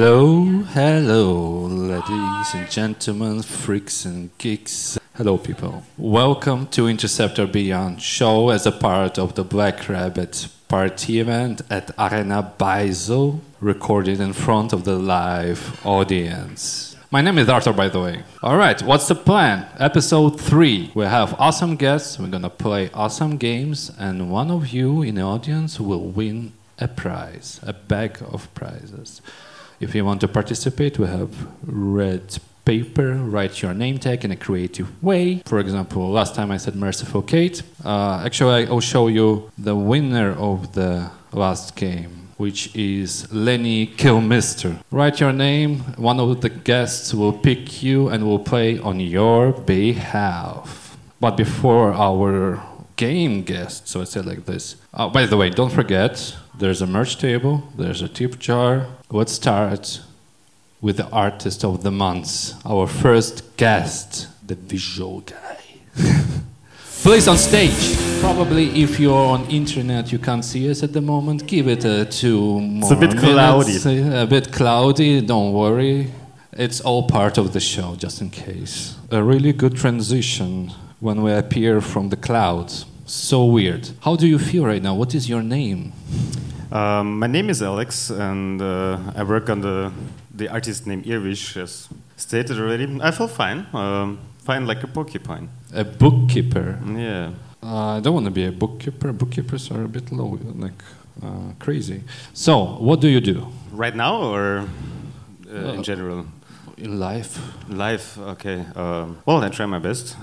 Hello, ladies and gentlemen, freaks and geeks. Hello, people. Welcome to Interceptor Beyond show as a part of the Black Rabbit party event at Arena Baizo, recorded in front of the live audience. My name is Arthur, by the way. All right, what's the plan? Episode 3. We have awesome guests, we're gonna play awesome games, and one of you in the audience will win a prize, a bag of prizes. If you want to participate, we have red paper, write your name tag in a creative way. For example, last time I said Merciful Kate. Actually, I'll show you the winner of the last game, which is Lenny Kilmister. Write your name, one of the guests will pick you and will play on your behalf. But before our game guest, so I said like this. By the way, don't forget, there's a merch table, there's a tip jar. Let's start with the artist of the month, our first guest, the visual guy. Please on stage. Probably if you're on internet, you can't see us at the moment. Give it 2 more It's a bit cloudy. A bit cloudy, don't worry. It's all part of the show, just in case. A really good transition when we appear from the clouds. So weird. How do you feel right now? What is your name? My name is Alex, and I work on the artist name Irvish, as stated already. I feel fine. Fine like a porcupine. A bookkeeper? Yeah. I don't want to be a bookkeeper. Bookkeepers are a bit low, crazy. So, what do you do? Right now, or in general? In life. Life, okay. Well, I try my best.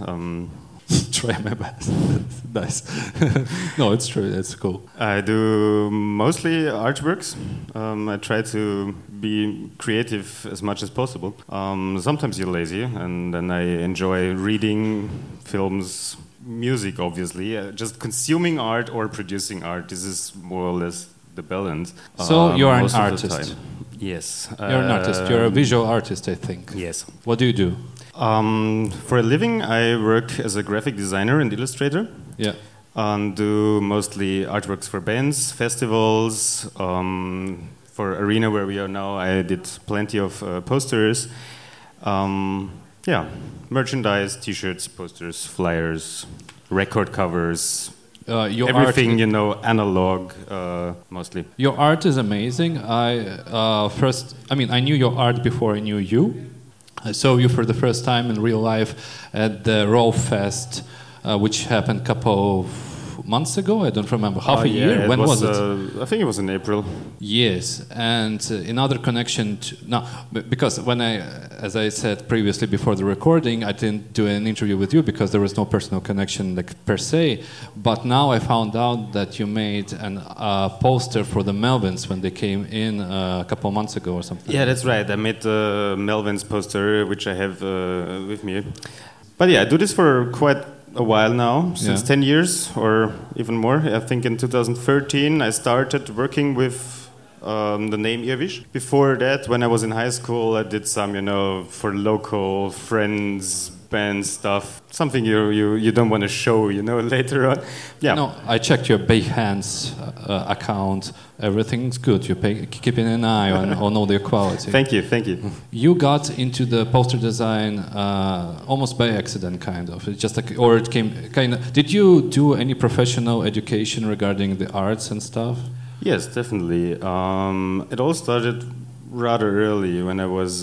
Try my best. Nice. No, it's true. It's cool. I do mostly artworks. I try to be creative as much as possible. Sometimes you're lazy, and then I enjoy reading, films, music, obviously. Just consuming art or producing art. This is more or less the balance. So you're an artist. Yes. You're an artist. You're a visual artist, I think. Yes. What do you do? For a living, I work as a graphic designer and illustrator. Yeah. And do mostly artworks for bands, festivals. For Arena, where we are now, I did plenty of posters. Merchandise, T-shirts, posters, flyers, record covers. Everything, analog, mostly. Your art is amazing. I knew your art before I knew you. I saw you for the first time in real life at the Raw Fest, which happened a couple of months ago. I don't remember. Half a year? When was it? I think it was in April. Yes, and another connection because when as I said previously before the recording, I didn't do an interview with you because there was no personal connection per se. But now I found out that you made a poster for the Melvins when they came in a couple of months ago or something. Yeah, that's right. I made the Melvins poster, which I have with me. But yeah, I do this for quite a while now, since 10 years or even more. I think in 2013 I started working with the name Irvish. Before that, when I was in high school, I did some, for local friends, band stuff. Something you don't want to show, later on. Yeah. No, I checked your Behance account. Everything's good. You're keeping an eye on all the quality. Thank you. You got into the poster design almost by accident, kind of. It just or it came kind of. Did you do any professional education regarding the arts and stuff? Yes, definitely. It all started rather early when I was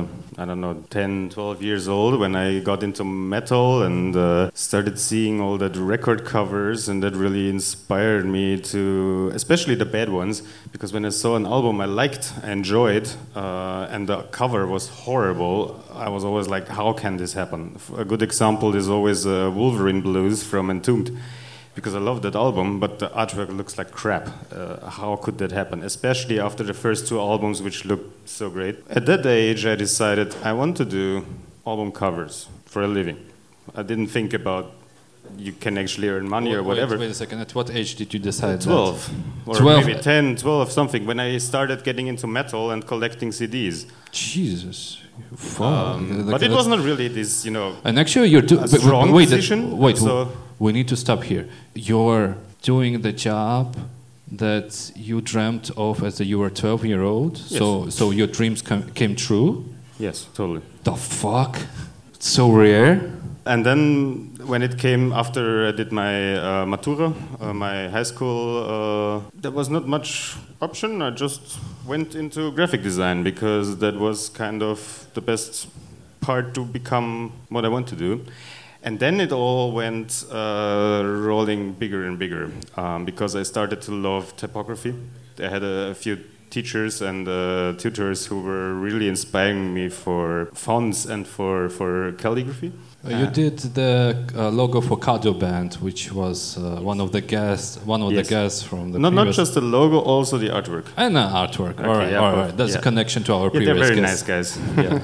10, 12 years old, when I got into metal and started seeing all that record covers, and that really inspired me to, especially the bad ones, because when I saw an album I liked, I enjoyed, and the cover was horrible, I was always like, how can this happen? A good example is always Wolverine Blues from Entombed. Because I love that album, but the artwork looks like crap. How could that happen? Especially after the first 2 albums, which looked so great. At that age, I decided I want to do album covers for a living. I didn't think about you can actually earn money or whatever. Wait a second. At what age did you decide 12. That? Or maybe 10, 12, something. When I started getting into metal and collecting CDs. Jesus. But it was not really this, And actually, you're doing... position. Wait. We need to stop here. You're doing the job that you dreamt of as you were 12-year-old. Yes. So your dreams came true. Yes, totally. The fuck? It's so rare. And then when it came after I did my Matura, my high school, there was not much option. I just went into graphic design because that was kind of the best part to become what I want to do. And then it all went rolling bigger and bigger because I started to love typography. I had a few teachers and tutors who were really inspiring me for fonts and for calligraphy. You did the logo for Cardio Band, which was one of the guests from the not previous... just the logo, also the artwork. And artwork. Okay, all right, yeah, all right. That's a connection to our previous they're very guests. nice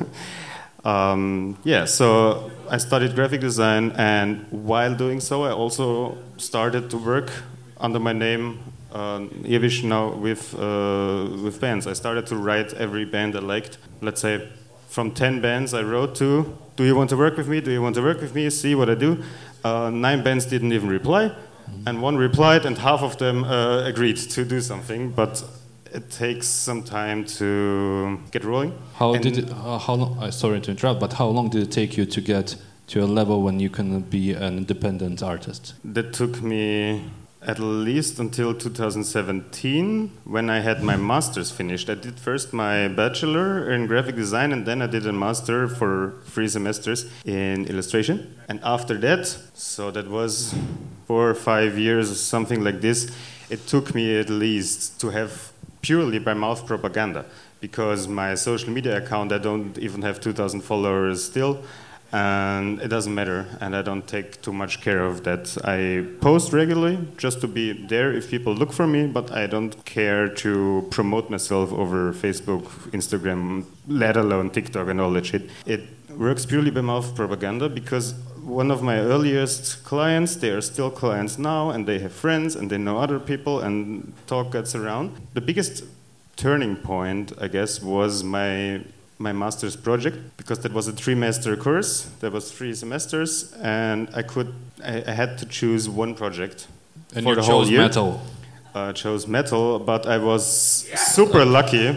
guys. Yeah. So I studied graphic design, and while doing so, I also started to work under my name, Ewig now, with bands. I started to write every band I liked. Let's say from 10 bands I wrote to, do you want to work with me? Do you want to work with me? See what I do. 9 bands didn't even reply, and 1 replied, and half of them agreed to do something, but it takes some time to get rolling. How long, sorry to interrupt, but how long did it take you to get to a level when you can be an independent artist? That took me at least until 2017, when I had my master's finished. I did first my bachelor in graphic design, and then I did a master for 3 semesters in illustration. And after that, so that was 4 or 5 years or something like this, it took me at least to have purely by mouth propaganda, because my social media account, I don't even have 2,000 followers still. And it doesn't matter, and I don't take too much care of that. I post regularly just to be there if people look for me, but I don't care to promote myself over Facebook, Instagram, let alone TikTok and all that shit. It works purely by mouth propaganda because one of my earliest clients, they are still clients now, and they have friends and they know other people, and talk gets around. The biggest turning point, I guess, was my master's project, because that was a 3-semester course. There was 3 semesters, and I had to choose one project and for you the whole chose year. metal. Chose metal, but I was super lucky.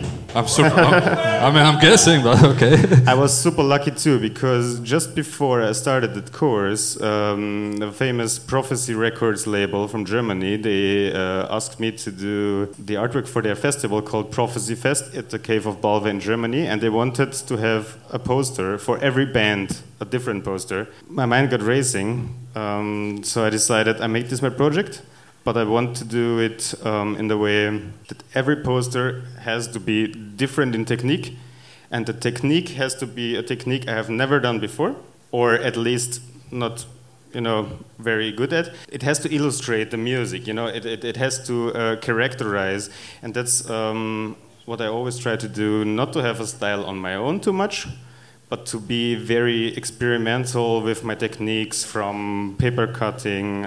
I'm guessing, but okay. I was super lucky too, because just before I started that course, the famous Prophecy Records label from Germany, they asked me to do the artwork for their festival called Prophecy Fest at the Cave of Balve in Germany, and they wanted to have a poster for every band, a different poster. My mind got racing, so I decided I make this my project. But I want to do it in the way that every poster has to be different in technique, and the technique has to be a technique I have never done before, or at least not, very good at. It has to illustrate the music, it has to characterize, and that's what I always try to do, not to have a style on my own too much, but to be very experimental with my techniques, from paper cutting,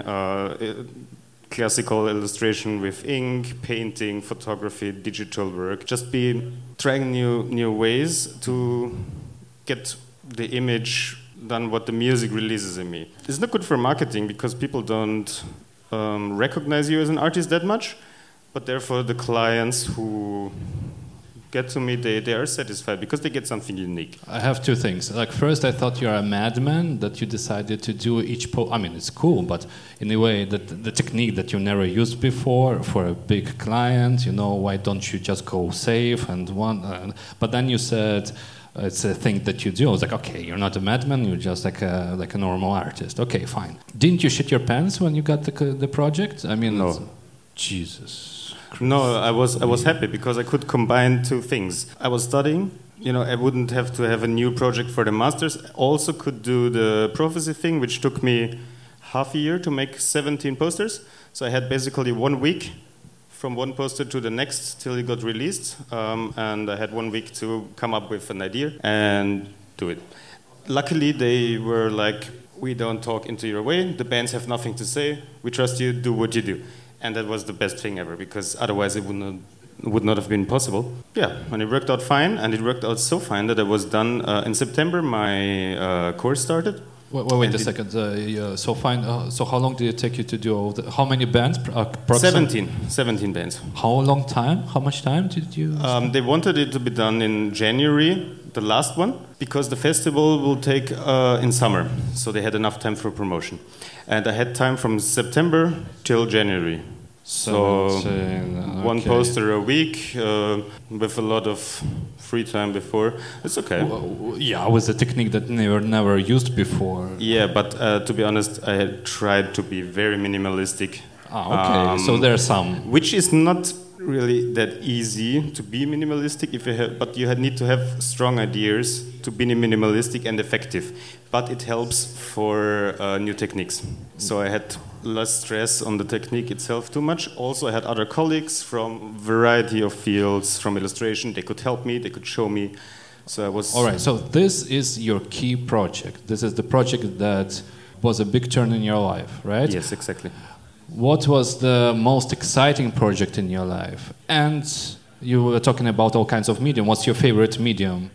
classical illustration with ink, painting, photography, digital work. Just be trying new ways to get the image done what the music releases in me. It's not good for marketing because people don't recognize you as an artist that much, but therefore the clients who get to me, they are satisfied because they get something unique. I have 2 things. Like, first, I thought you're a madman that you decided to do each I mean, it's cool, but in a way that the technique that you never used before for a big client, why don't you just go safe and one? But then you said it's a thing that you do. I was like, okay, you're not a madman, you're just like a normal artist. Okay, fine. Didn't you shit your pants when you got the project? I mean, no. Jesus. No, I was happy because I could combine 2 things. I was studying, I wouldn't have to have a new project for the masters. Also could do the prophecy thing, which took me half a year to make 17 posters. So I had basically 1 week from one poster to the next till it got released, and I had 1 week to come up with an idea and do it. Luckily, they were like, we don't talk into your way, the bands have nothing to say, we trust you, do what you do. And that was the best thing ever, because otherwise it would not have been possible. Yeah, and it worked out fine, and it worked out so fine that I was done in September. My course started, Wait And a second. So fine. So how long did it take you to do all how many bands? 17 bands. How long time? How much time did you? They wanted it to be done in January, the last one, because the festival will take in summer. So they had enough time for promotion. And I had time from September till January. So 17, one okay. poster a week with a lot of free time before. It's okay. Yeah, with a technique that never used before. Yeah, but to be honest, I had tried to be very minimalistic. Okay, so there are some. Which is not really that easy to be minimalistic, but you need to have strong ideas to be minimalistic and effective. But it helps for new techniques. So I had less stress on the technique itself too much. Also, I had other colleagues from variety of fields, from illustration. They could help me, they could show me. So I was... All right, so this is your key project. This is the project that was a big turn in your life, right? Yes, exactly. What was the most exciting project in your life? And you were talking about all kinds of medium. What's your favorite medium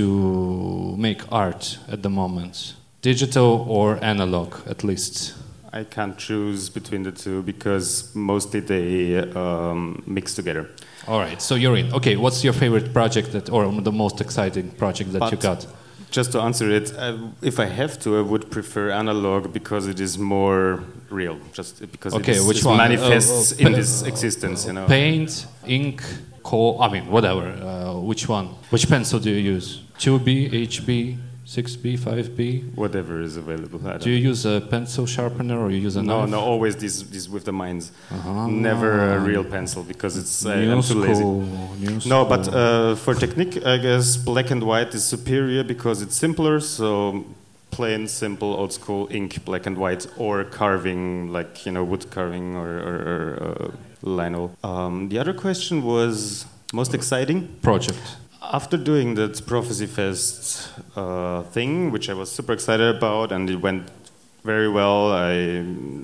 to make art at the moment? Digital or analog, at least? I can't choose between the two because mostly they mix together. All right, so you're in. Okay, what's your favorite project or the most exciting project that you got? Just to answer it, if I have to, I would prefer analog because it is more real. Just because it manifests in this existence. Paint, ink, whatever. Which one? Which pencil do you use? 2B, HB, 6B, 5B? Whatever is available. Do you use a pencil sharpener or you use a knife? No, always this with the mines. Never a real pencil because I'm too lazy. No, but for technique, I guess black and white is superior because it's simpler. So plain, simple, old school ink, black and white, or carving like wood carving or lino. The other question was most exciting project. After doing that Prophecy Fest thing, which I was super excited about, and it went very well, I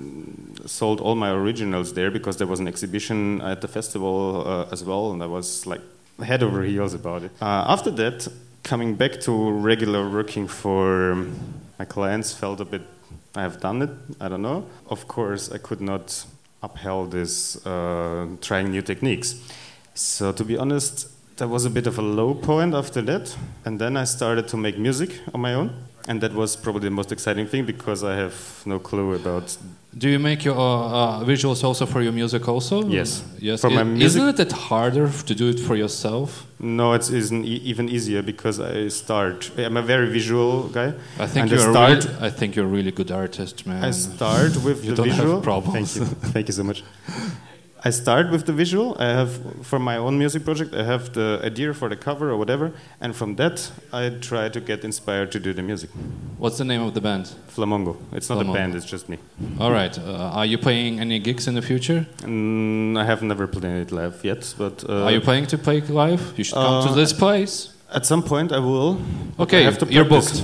sold all my originals there because there was an exhibition at the festival as well, and I was like head over heels about it. After that, coming back to regular working for my clients felt a bit, I have done it, I don't know. Of course, I could not upheld this trying new techniques. So to be honest, that was a bit of a low point after that, and then I started to make music on my own, and that was probably the most exciting thing because I have no clue about... Do you make your visuals also for your music also? Yes. For my music... Isn't it harder to do it for yourself? No, it isn't even easier because I'm a very visual guy. I think you're a really good artist, man. I start with the visual. You don't have problems. Thank you. Thank you so much. I start with the visual. I have, for my own music project, I have the idea for the cover or whatever, and from that I try to get inspired to do the music. What's the name of the band? Flamongo. It's not a band, it's just me. All right. Are you playing any gigs in the future? I have never played live yet, but... Are you planning to play live? You should come to this place. At some point I will. Okay, you're booked.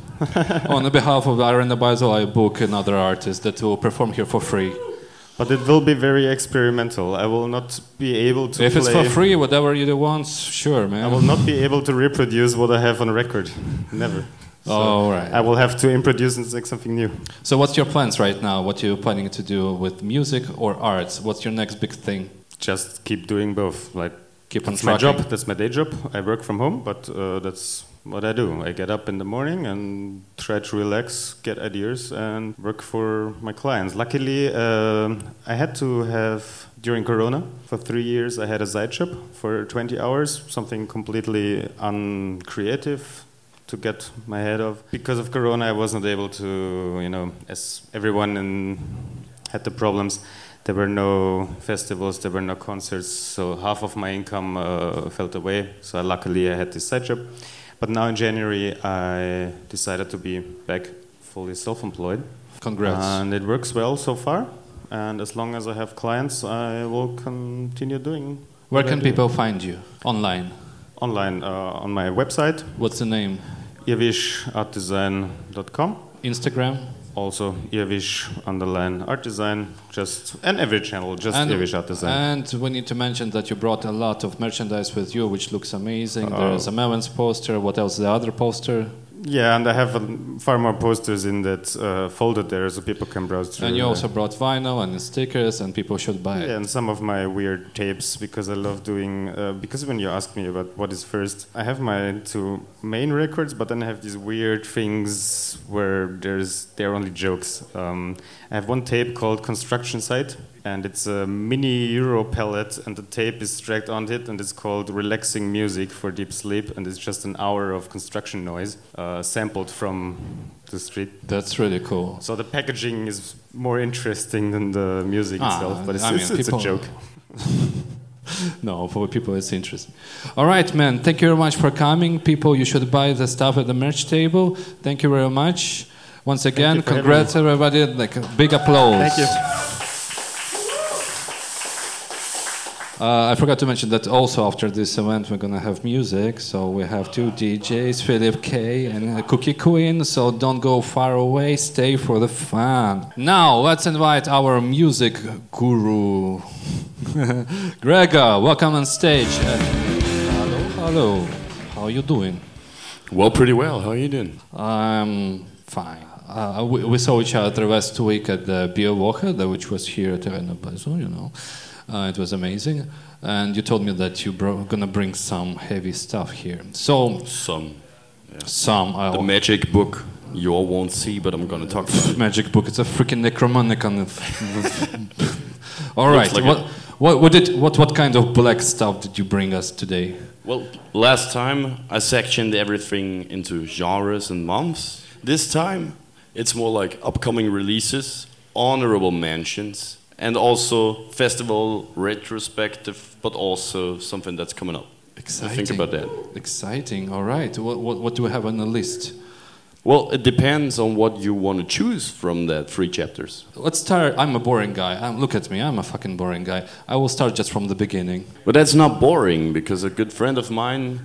On behalf of Arena Basel, I book another artist that will perform here for free. But it will be very experimental. I will not be able to If it's for free, whatever you want, sure, man. I will not be able to reproduce what I have on record. Never. So all right. I will have to introduce and make something new. So what's your plans right now? What are you planning to do with music or arts? What's your next big thing? Just keep doing both. Keep on that's my job. That's my day job. I work from home, but that's what I do. I get up in the morning and try to relax, get ideas, and work for my clients. Luckily, I had to have, during Corona, for 3 years, I had a side job for 20 hours, something completely uncreative to get my head off. Because of Corona, I wasn't able to, as everyone had the problems, there were no festivals, there were no concerts, so half of my income fell away. So luckily, I had this side job. But now in January, I decided to be back fully self-employed. Congrats. And it works well so far. And as long as I have clients, I will continue doing. Where can people find you? Online? Online, on my website. What's the name? irvishartdesign.com. Instagram? Also, irvish_artdesign, and every channel, just Irvish Art Design. And we need to mention that you brought a lot of merchandise with you, which looks amazing. There's a Melons poster. What else? The other poster? Yeah, and I have far more posters in that folder there, so people can browse through. And you also brought vinyl and stickers, and people should buy it. Yeah, and some of my weird tapes, because I love doing. Because when you ask me about what is first, I have my two main records, but then I have these weird things where they're only jokes. I have one tape called Construction Site, and it's a mini Euro pellet, and the tape is dragged onto it, and it's called Relaxing Music for Deep Sleep, and it's just an hour of construction noise sampled from the street. That's really cool. So the packaging is more interesting than the music itself, but it's a joke. No, for people it's interesting. All right, man, thank you very much for coming. People, you should buy the stuff at the merch table. Thank you very much. Once again, congrats everybody, like a big applause. Thank you. I forgot to mention that also after this event we're gonna have music. So we have two DJs, Philip K and Cookie Queen. So don't go far away, stay for the fun. Now let's invite our music guru, Gregor. Welcome on stage. Hello. How are you doing? Well, pretty well. How are you doing? I'm fine. We saw each other last week at the Beer Woche, which was here at Arena Blazo, you know. It was amazing. And you told me that you're gonna bring some heavy stuff here. So Some. The magic book you all won't see, but I'm gonna talk about it. Magic book. It's a freaking Necromonicon. All right. Like what kind of black stuff did you bring us today? Well, last time I sectioned everything into genres and months. This time it's more like upcoming releases, honorable mentions, and also festival retrospective, but also something that's coming up. Exciting. Think about that. Exciting. All right. What do we have on the list? Well, it depends on what you want to choose from that 3 chapters. Let's start. I'm a boring guy. Look at me. I'm a fucking boring guy. I will start just from the beginning. But that's not boring, because a good friend of mine,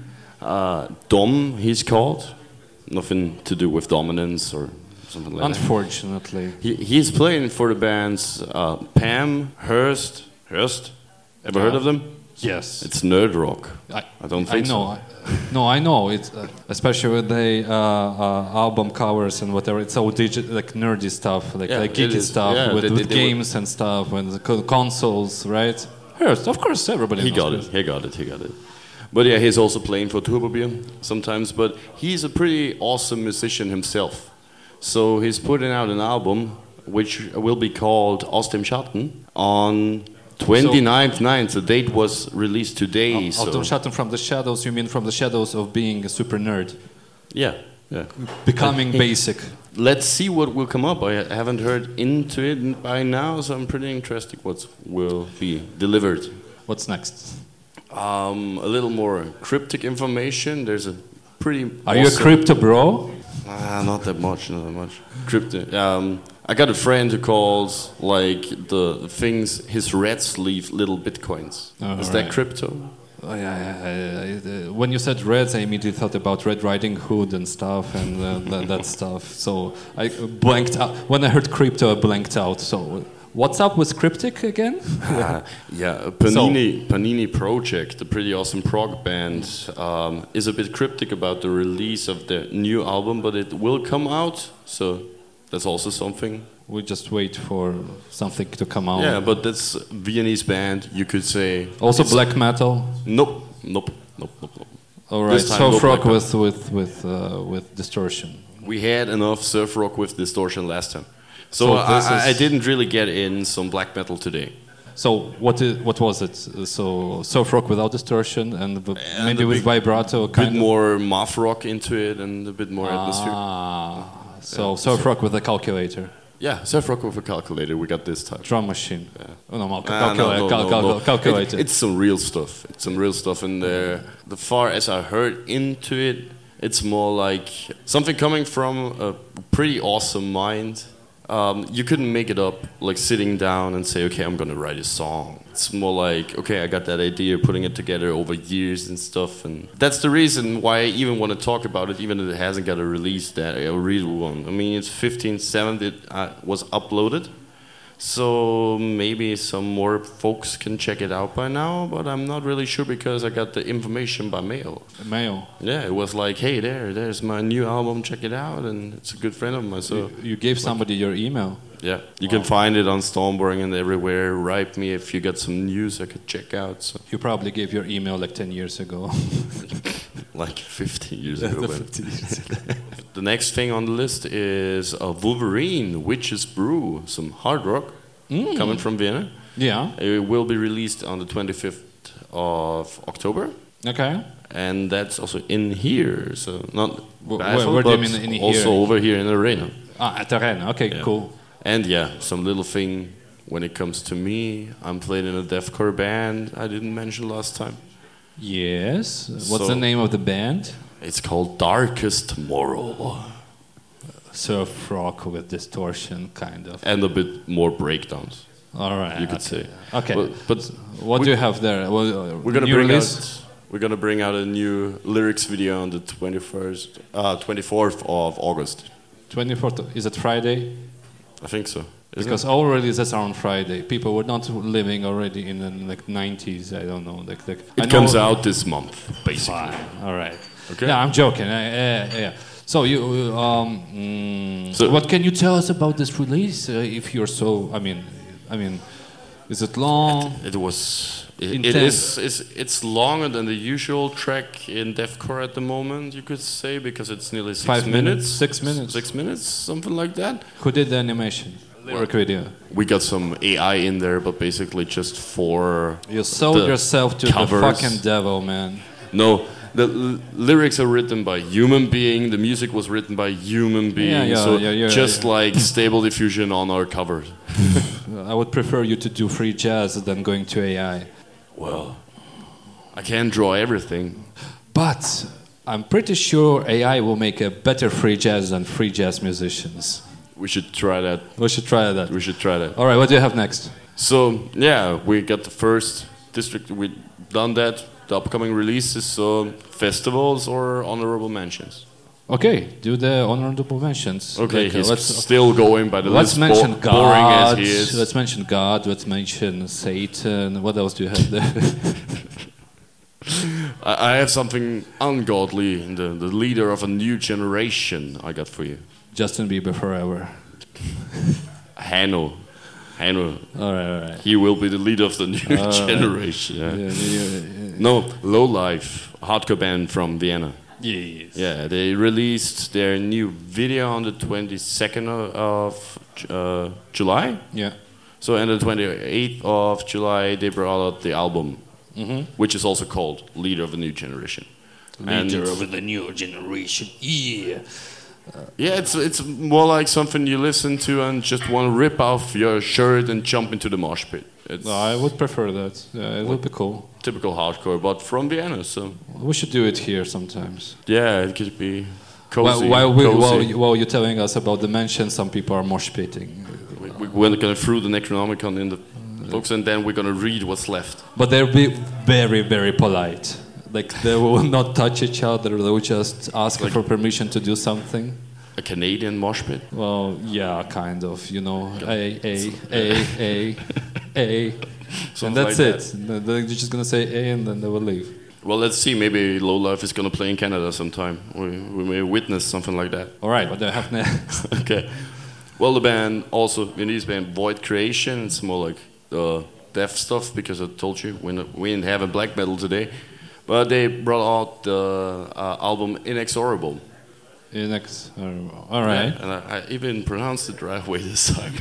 Dom, he's called. Nothing to do with dominance or something like Unfortunately. that. He's playing for the bands Pam, Hearst. Ever heard of them? Yes. It's nerd rock. I don't think so. I I know. know. It's especially with the album covers and whatever. It's all like nerdy stuff, like geeky stuff with games and stuff, and the consoles, right? Hearst, of course, everybody. He got it. But yeah, he's also playing for Turbo Beer sometimes. But he's a pretty awesome musician himself. So he's putting out an album which will be called Aus dem Schatten on 29th. The date was released today. Aus dem Schatten, from the shadows. You mean from the shadows of being a super nerd? Yeah. Becoming basic. Let's see what will come up. I haven't heard into it by now, so I'm pretty interested what will be delivered. What's next? A little more cryptic information. There's a pretty. Are you a crypto bro? Not that much. Crypto. I got a friend who calls like the things his red sleeve little bitcoins. Is that crypto? Oh, yeah. When you said Reds, I immediately thought about Red Riding Hood and stuff and that stuff. So I blanked out. When I heard crypto, I blanked out. So what's up with Cryptic again? Panini Project, a pretty awesome prog band, is a bit cryptic about the release of their new album, but it will come out. So that's also something. We just wait for something to come out. Yeah, but that's Viennese band, you could say. Also black metal? Nope. All right, surf rock with distortion. We had enough surf rock with distortion last time. So I didn't really get in some black metal today. So what was it? So surf rock without distortion and maybe with vibrato, a bit more math rock into it and a bit more atmosphere. So surf rock with a calculator. Yeah, surf rock with a calculator. We got this time. Drum machine. Yeah. Oh, no, calculator. It's some real stuff. It's some real stuff in there. The far as I heard into it, it's more like something coming from a pretty awesome mind. You couldn't make it up, like sitting down and say, okay, I'm gonna write a song. It's more like, okay, I got that idea, putting it together over years and stuff, and that's the reason why I even want to talk about it, even if it hasn't got a release, that a real one. I mean, it's 15/7 it was uploaded, So maybe some more folks can check it out by now, but I'm not really sure because I got the information by mail. Mail? Yeah, it was like, hey, there's my new album, check it out, and it's a good friend of mine. So you gave somebody your email? Yeah, you can find it on Stormborg and everywhere. Write me if you got some news I could check out. So. You probably gave your email like 10 years ago. Like 15 years ago. 15 years ago. The next thing on the list is Wolverine, Witch's Brew, some hard rock coming from Vienna. Yeah. It will be released on the 25th of October. Okay. And that's also in here, so not Basel, where do you mean in here? Also over here in the arena. At the arena, okay, yeah. Cool. And yeah, some little thing when it comes to me. I'm playing in a deathcore band I didn't mention last time. Yes. What's the name of the band? It's called Darkest Tomorrow. Surf rock with distortion, kind of. And a bit more breakdowns. All right. You could say. Okay. But what do you have there? We're gonna bring out a new lyrics video on the 24th of August. 24th, is it Friday? I think so. Because all releases are on Friday. People were not living already in the 90s. I don't know. It comes out this month, basically. Fine. All right. Okay. Yeah, I'm joking. Yeah. So you, what can you tell us about this release? If you're so, I mean, is it long? It's longer than the usual track in deathcore at the moment, you could say, because it's nearly 6 minutes. 6 minutes. 6 minutes, something like that. Who did the animation? Lyric video. We got some AI in there, but basically just for you sold yourself to covers. The fucking devil, man. No, the lyrics are written by human being. The music was written by human being. Like Stable Diffusion on our cover. I would prefer you to do free jazz than going to AI. Well, I can't draw everything. But I'm pretty sure AI will make a better free jazz than free jazz musicians. We should try that. We should try that. All right, what do you have next? So, yeah, we got the first district. We've done that. The upcoming releases, so festivals or honorable mentions. Okay, do the honorable mentions. Okay, he's still going by the list. Let's mention God. Boring as he is. Let's mention God. Let's mention Satan. What else do you have there? I have something ungodly. The leader of a new generation I got for you. Justin Bieber forever. Hanno. All right. He will be the leader of the new generation. Yeah. No, Low Life, a hardcore band from Vienna. Yes. Yeah, they released their new video on the 22nd of July. Yeah. So on the 28th of July, they brought out the album, which is also called Leader of the New Generation. Leader of the New Generation. Yeah. Yeah, it's more like something you listen to and just want to rip off your shirt and jump into the mosh pit. I would prefer that. Yeah, it would be cool. Typical hardcore, but from Vienna, so... We should do it here sometimes. Yeah, it could be cozy. While you're telling us about the mention, some people are mosh pitting. We're going to throw the Necronomicon in the books and then we're going to read what's left. But they'll be very, very polite. Like, they will not touch each other, they will just ask for permission to do something. A Canadian mosh pit? Well, yeah, kind of, you know. A. And that's like it. They're just going to say A and then they will leave. Well, let's see. Maybe Low Life is going to play in Canada sometime. We may witness something like that. All right, what do I have next? Okay. Well, the band, also, Viennese band, Void Creation. It's more like death stuff because I told you we didn't have a black metal today. But they brought out the album Inexorable. All right. Yeah, and I even pronounced it the right way this time.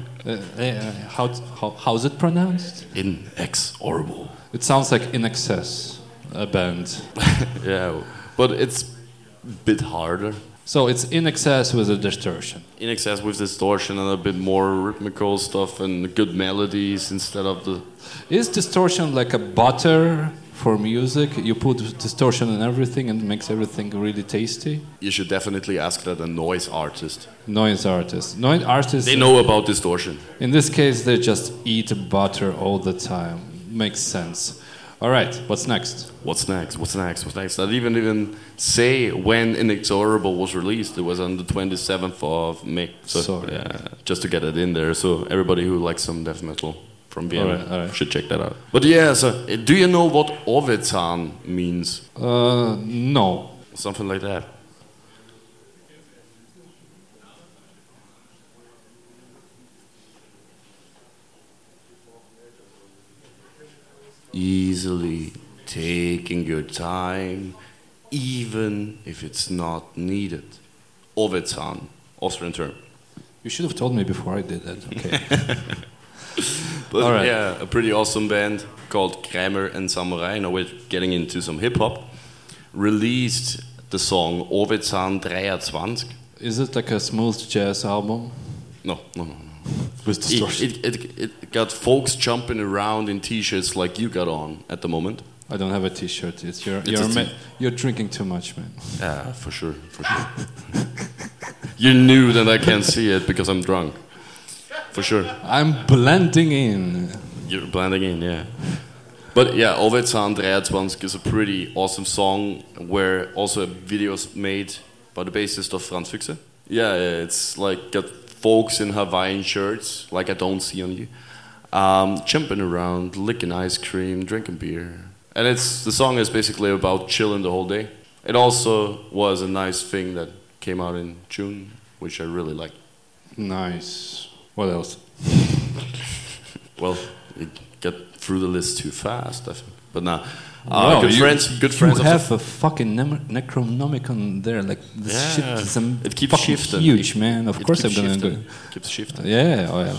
How's it pronounced? Inexorable. It sounds like In Excess, a band. Yeah, but it's a bit harder. So it's In Excess with a distortion. In Excess with distortion and a bit more rhythmical stuff and good melodies instead of the... Is distortion like a butter for music? You put distortion in everything and it makes everything really tasty? You should definitely ask that a noise artist. Noise artists. They know about distortion. In this case, they just eat butter all the time. Makes sense. All right, what's next? What's next? What's next? What's next? I didn't even say when Inexorable was released. It was on the 27th of May. So, just to get it in there. So everybody who likes some death metal from Vienna should check that out. But yeah, so do you know what Ovezan means? No. Something like that. Easily taking your time, even if it's not needed. Ovezan, Austrian term. You should have told me before I did that. Okay. But all right. Yeah, a pretty awesome band called Krämer and Samurai. Now we're getting into some hip hop. Released the song Ovezan 23. Is it like a smooth jazz album? No. With distortion. It got folks jumping around in t-shirts like you got on at the moment. I don't have a t-shirt. You're drinking too much, man. Yeah, for sure. You knew that I can't see it because I'm drunk. For sure. I'm blending in. You're blending in, yeah. But yeah, Ovezan 23 is a pretty awesome song where also a video is made by the bassist of Franz Füchse. Yeah, it's like got folks in Hawaiian shirts, like I don't see on you, jumping around, licking ice cream, drinking beer. And the song is basically about chilling the whole day. It also was a nice thing that came out in June, which I really liked. Nice. What else? Well, it got through the list too fast, I think. But now, good friends. You have a fucking Necronomicon there, like this shit is it keeps shifting. Huge, man. Of course, I'm gonna do it. Keeps shifting. Yeah.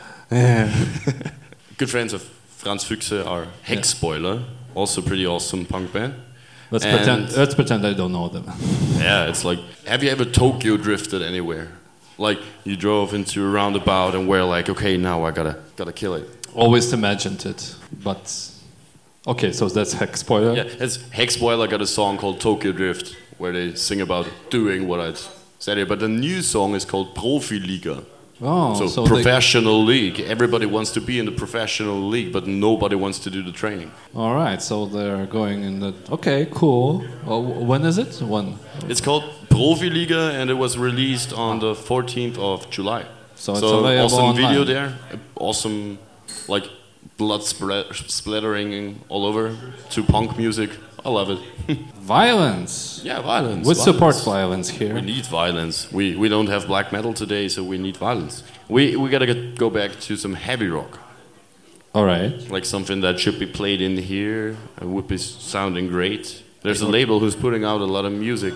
Good friends of Franz Füchse are Hexboiler, also pretty awesome punk band. Let's pretend I don't know them. Yeah, it's like, have you ever Tokyo drifted anywhere? Like you drove into a roundabout and were like, okay, now I gotta kill it. Always imagined it, but. Okay, so that's Hexboiler? Yeah, Hexboiler got a song called Tokyo Drift, where they sing about doing what I said here. But the new song is called Profiliga. Oh, so professional league. Everybody wants to be in the professional league, but nobody wants to do the training. All right, so they're going in the... Okay, cool. When is it? When? It's called Profiliga, and it was released on the 14th of July. So it's available awesome online. Video there. Awesome, like... blood splattering all over to punk music. I love it. Violence. Yeah, violence. We support violence here. We need violence. We don't have black metal today, so we need violence. We gotta go back to some heavy rock. All right. Like something that should be played in here and would be sounding great. There's a label who's putting out a lot of music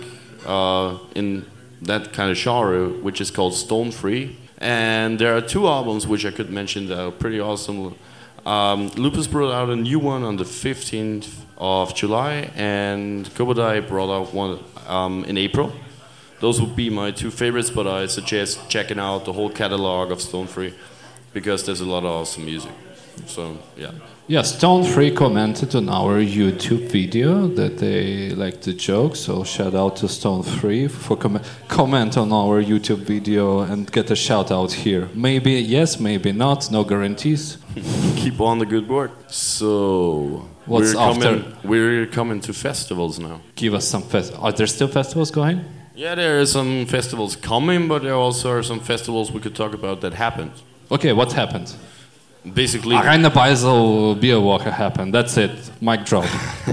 in that kind of genre, which is called Stone Free. And there are two albums which I could mention that are pretty awesome. Lupus brought out a new one on the 15th of July, and Kobodai brought out one in April. Those would be my two favorites, but I suggest checking out the whole catalog of Stone Free because there's a lot of awesome music. So, yeah. Yeah, Stone Free commented on our YouTube video that they liked the joke, so shout out to Stone Free for comment on our YouTube video and get a shout out here. Maybe yes, maybe not, no guarantees. Keep on the good work. So, we're coming to festivals now. Give us some Are there still festivals going? Yeah, there are some festivals coming, but there also are some festivals we could talk about that happened. Okay, what happened? Basically, Arena Basel Beer Walker happened. That's it. Mic drop.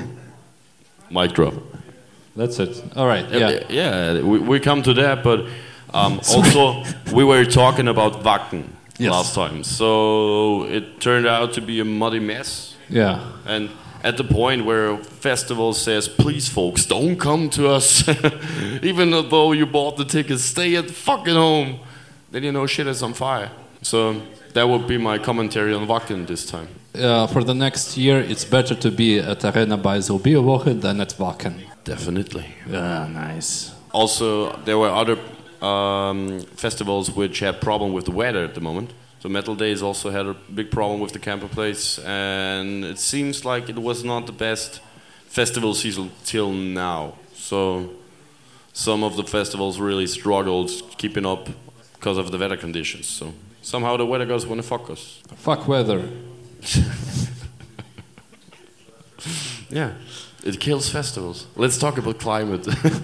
Mic drop. That's it. All right. Yeah. Yeah. We come to that, but also we were talking about Wacken last time. So it turned out to be a muddy mess. Yeah. And at the point where a festival says, "Please, folks, don't come to us, even though you bought the tickets, stay at fucking home." Then you know shit is on fire. So. That would be my commentary on Wacken this time. For the next year, it's better to be at Arena Basel Bierwoche than at Wacken. Definitely. Yeah, nice. Also, there were other festivals which had problem with the weather at the moment. So Metal Days also had a big problem with the camper place, and it seems like it was not the best festival season till now. So some of the festivals really struggled keeping up because of the weather conditions. So. Somehow the weather goes want to fuck us. Fuck weather. Yeah, it kills festivals. Let's talk about climate.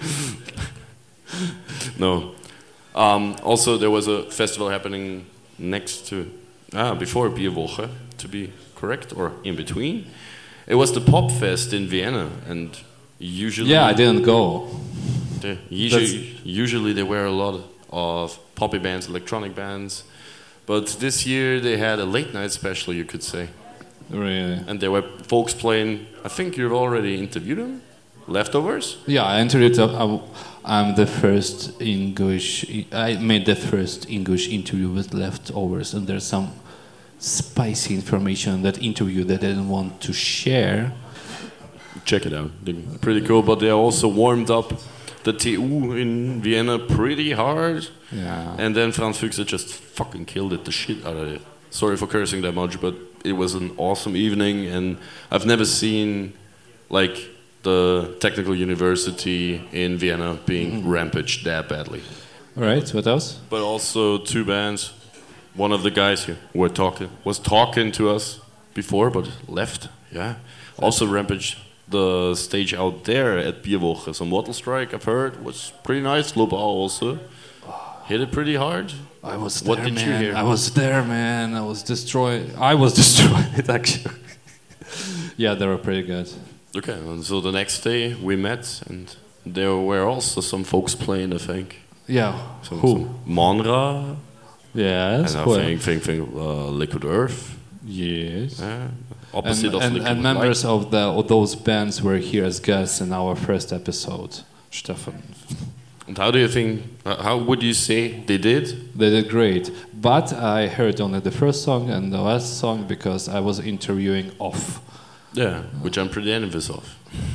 No. Also, there was a festival happening next to, before Bierwoche, to be correct, or in between. It was the Pop Fest in Vienna, and usually... Yeah, I didn't go. Usually there were a lot of poppy bands, electronic bands, but this year they had a late night special, you could say. Really? And there were folks playing, I think you've already interviewed them, Leftovers? Yeah, I interviewed. I'm the first English. I made the first English interview with Leftovers, and there's some spicy information in that interview that I didn't want to share. Check it out. They're pretty cool, but they also warmed up the TU in Vienna pretty hard. Yeah. And then Franz Füchse just fucking killed it, the shit out of it. Sorry for cursing that much, but it was an awesome evening, and I've never seen like the technical university in Vienna being rampaged that badly. All right, what else? But also two bands. One of the guys here was talking to us before, but left. Yeah. Also rampaged the stage out there at Bierwoche. So Mortal Strike, I've heard, was pretty nice. Lobau also hit it pretty hard. I was there, What did you hear? I was there, man. I was destroyed, actually. Yeah, they were pretty good. Okay, and so the next day we met, and there were also some folks playing, I think. Yeah. Some Who? Monra, Yes. and who? I think Liquid Earth. Yes. Opposite of Liquid and members of those bands were here as guests in our first episode. Stefan. And how do you think? How would you say they did? They did great, but I heard only the first song and the last song because I was interviewing off. Yeah, which I'm pretty envious of.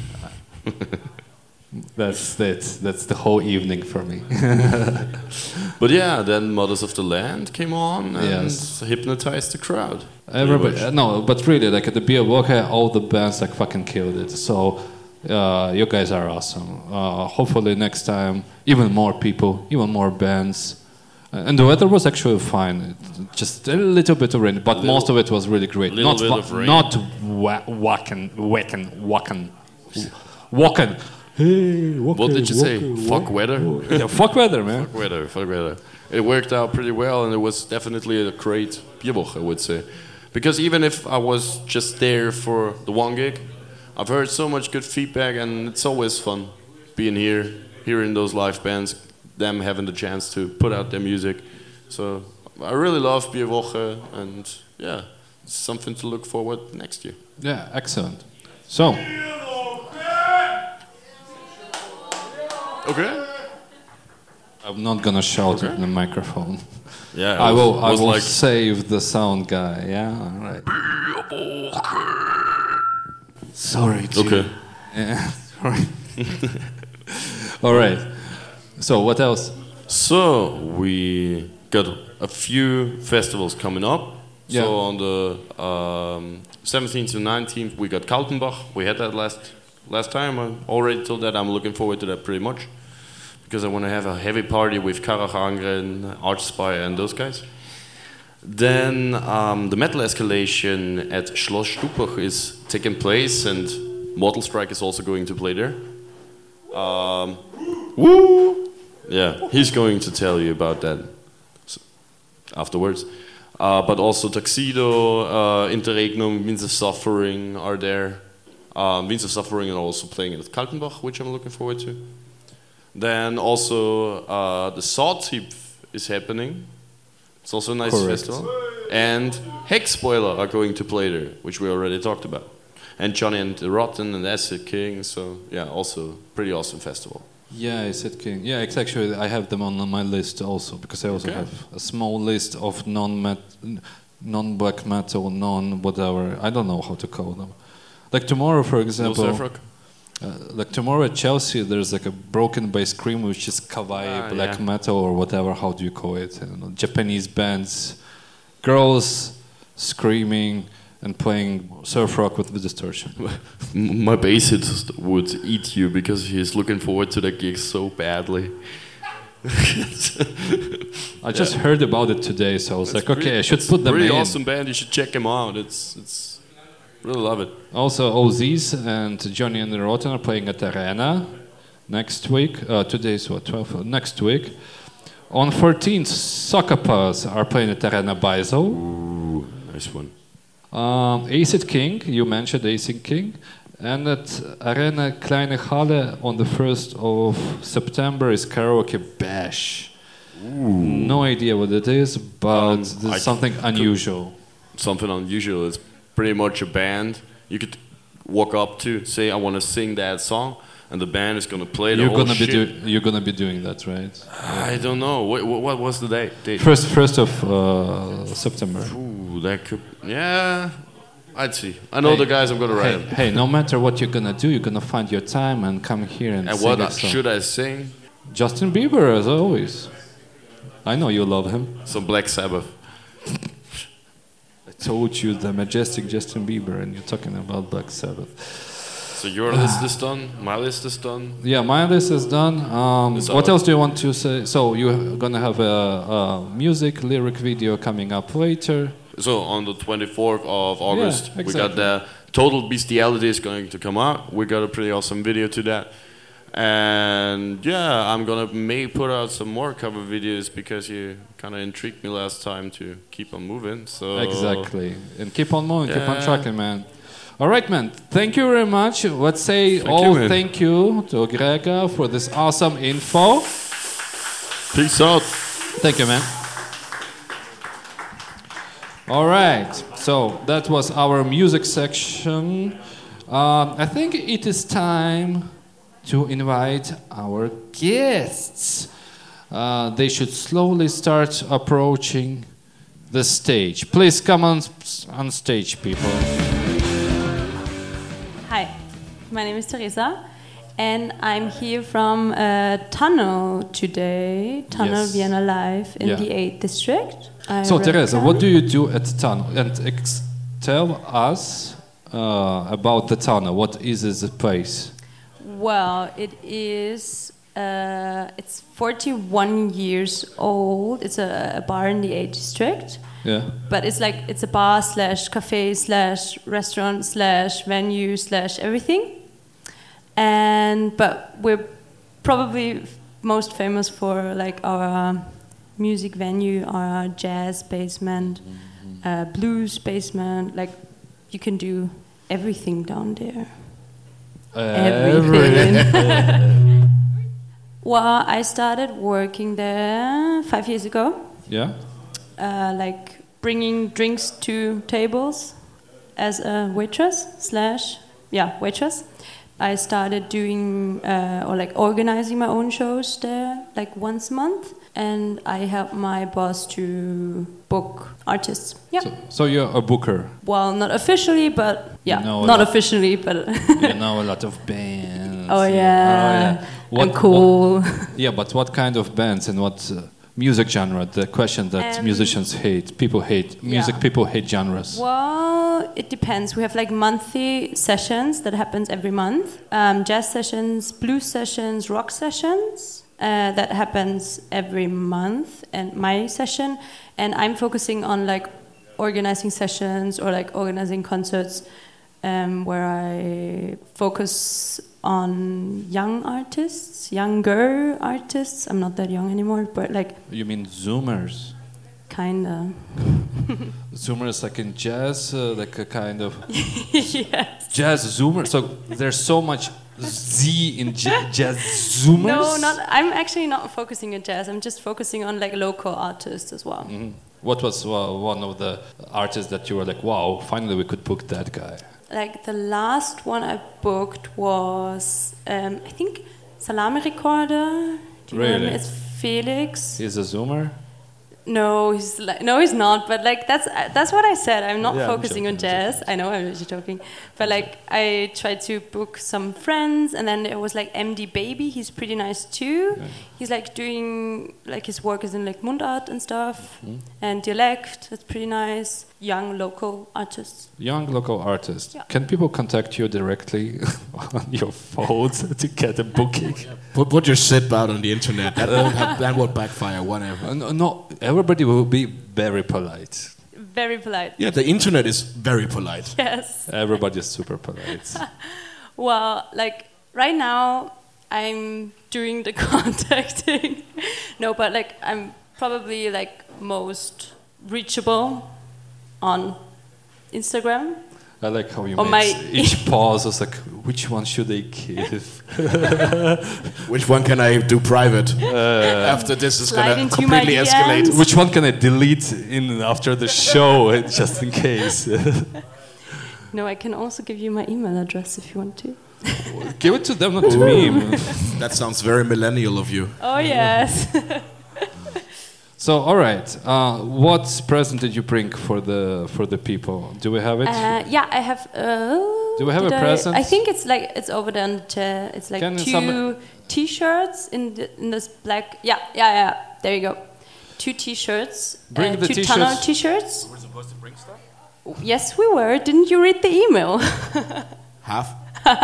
That's it. That's the whole evening for me. But yeah, then Mothers of the Land came on and Yes. hypnotized the crowd. Everybody, no, but really, like at the Bierwoche, all the bands like fucking killed it. So you guys are awesome. Hopefully next time, even more people, even more bands. And the weather was actually fine. Just a little bit of rain, but most of it was really great. Little bit of rain. Not walking. Hey, What did you say? Fuck weather? Yeah, fuck weather, man. Fuck weather. It worked out pretty well, and it was definitely a great Bierwoche, I would say. Because even if I was just there for the one gig, I've heard so much good feedback, and it's always fun being here, hearing those live bands, them having the chance to put out their music. So I really love Bierwoche, and yeah, it's something to look forward next year. Yeah, excellent. So. Okay. I'm not gonna shout in the microphone. Yeah, I will like save the sound guy. Yeah, all right. Sorry. G. Okay. Yeah. Sorry. All right. So what else? So we got a few festivals coming up. Yeah. So on the 17th to 19th we got Kaltenbach. We had that last time. I already told that I'm looking forward to that pretty much because I want to have a heavy party with Karach Angren, Archspire and those guys. Then the Metal Escalation at Schloss Stupach is taking place, and Mortal Strike is also going to play there. Woo! Yeah, he's going to tell you about that afterwards. But also Tuxedo, Interregnum, Winds of Suffering are there. Winds of Suffering are also playing at Kaltenbach, which I'm looking forward to. Then also the Sawtip is happening. It's also a nice festival. And Hexspoiler are going to play there, which we already talked about. And Johnny and the Rotten and Acid King, so yeah, also pretty awesome festival. Yeah, Acid King. Yeah, it's actually I have them on my list also because I also have a small list of non-black metal, non-whatever. I don't know how to call them. Like tomorrow, for example. Like tomorrow at Chelsea, there's like a Broken by Scream, which is kawaii black metal or whatever. How do you call it? I don't know, Japanese bands, girls screaming and playing surf rock with the distortion. My bassist would eat you because he's looking forward to the gig so badly. I just heard about it today, so I was like, okay, I should put them in. Pretty awesome band. You should check him out. It's Really love it. Also, OZs and Johnny and Rotten are playing at Arena next week. Today's what, 12th? Next week. On 14th, Socapas are playing at Arena Beisel. Ooh, nice one. Acid King, you mentioned Acid King. And at Arena Kleine Halle on the 1st of September is Karaoke Bash. Ooh. No idea what it is, but there's something unusual. Something unusual is pretty much a band you could walk up to, say, I want to sing that song, and the band is going to play the whole shit. You're going to be doing that, right? I don't know. What was the date? First of September. Ooh, that could... Yeah, I'd see. I know the guys I'm going to write. Hey, no matter what you're going to do, you're going to find your time and come here and sing. And what should I sing? Justin Bieber, as always. I know you love him. Some Black Sabbath. I told you the majestic Justin Bieber, and you're talking about Black Sabbath. So your list is done. My list is done. Yeah, my list is done. What else do you want to say? So you're gonna have a music lyric video coming up later. So on the 24th of August, exactly. We got the Total Bestiality is going to come out. We got a pretty awesome video to that. And yeah, I'm gonna put out some more cover videos because you kind of intrigued me last time to keep on moving. So exactly, and keep on moving, keep on trucking, man. All right, man. Thank you very much. Let's say thank you to Grega for this awesome info. Peace out. Thank you, man. All right. So that was our music section. I think it is time to invite our guests. They should slowly start approaching the stage. Please come on stage, people. Hi, my name is Teresa, and I'm here from Tunnel today. Tunnel Vienna Live in the 8th District. So, Teresa, what do you do at Tunnel? And tell us about the Tunnel. What is this place? Well, it is. It's 41 years old. It's a bar in the 8th District. Yeah. But it's a bar / cafe / restaurant / venue / everything. But we're probably most famous for like our music venue, our jazz basement, blues basement. Like you can do everything down there. Everything. Well, I started working there 5 years ago. Yeah. Like bringing drinks to tables as a waitress / waitress. I started doing organizing my own shows there like once a month, and I help my boss to book artists. Yeah. So you're a booker. Well, not officially, but officially, but you know a lot of bands. Oh yeah. I'm cool. But what kind of bands and what music genre? The question that musicians hate. People hate music. People hate genres. Well, it depends. We have like monthly sessions that happens every month. Jazz sessions, blues sessions, rock sessions. That happens every month. And my session, and I'm focusing on like organizing sessions or like organizing concerts, where I focus on younger artists. I'm not that young anymore, but like... You mean Zoomers? Kinda. Zoomers like in jazz, like a kind of... Yes. Jazz Zoomer? So there's so much Z in jazz Zoomers? No, I'm actually not focusing on jazz. I'm just focusing on like local artists as well. Mm-hmm. What was one of the artists that you were like, wow, finally we could book that guy? Like the last one I booked was, I think, Salami Recorder. Do you know him? It's Felix. He's a Zoomer? No, he's not. But like that's what I said. I'm not focusing on jazz. I know I'm just joking, but like I tried to book some friends, and then there was like MD Baby. He's pretty nice too. Yeah. He's like doing like his work is in like Mundart and stuff, and dialect. That's pretty nice. Young local artists. Yeah. Can people contact you directly on your phones to get a booking? Put your shit out on the internet. That won't backfire. Whatever. No, everybody will be very polite. very polite. Yeah, the internet is very polite. Yes. Everybody's super polite. Well, like right now, I'm doing the contacting. No, but like I'm probably like most reachable on Instagram. I like how you On made my- each pause was like, which one should I give? Which one can I do private? After this is Slide going to into my completely DMs. escalate. Which one can I delete in after the show, just in case? No, I can also give you my email address if you want to. Give it to them, not to me. That sounds very millennial of you. Oh yes. So, all right. What present did you bring for the people? Do we have it? Yeah, I have. Do we have a present? I think it's over there on the chair. It's like Can two some- T-shirts in this black. Yeah. There you go. Two T-shirts. Bring the two T-shirts. tunnel T-shirts. We're supposed to bring stuff. Yes, we were. Didn't you read the email? Half?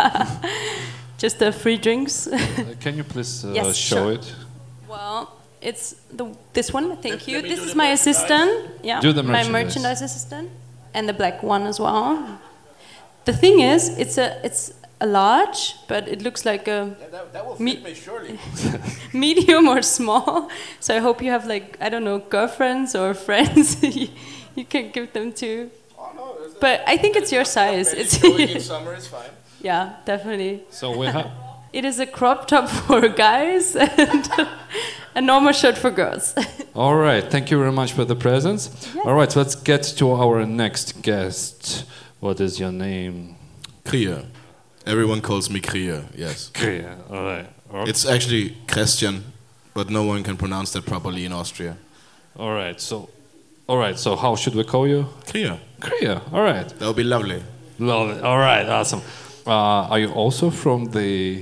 Just free drinks. Can you please Yes, show sure. it? Well, it's this one. Thank you. This is my assistant. Yeah, Do the my merchandise. merchandise assistant, and the black one as well. The thing is, it's a large, but it looks like a That will Me- me surely. medium or small. So I hope you have like I don't know girlfriends or friends you can give them to. But I think it's your size. It's summer is fine. yeah, definitely. So we have. It is a crop top for guys and a normal shirt for girls. All right. Thank you very much for the presents. All right. Let's get to our next guest. What is your name? Kriya. Everyone calls me Kriya, yes. Kriya. All right. It's actually Christian, but no one can pronounce that properly in Austria. All right. So how should we call you? Kriya. Kriya. All right. That would be lovely. Lovely. All right. Awesome. Are you also from the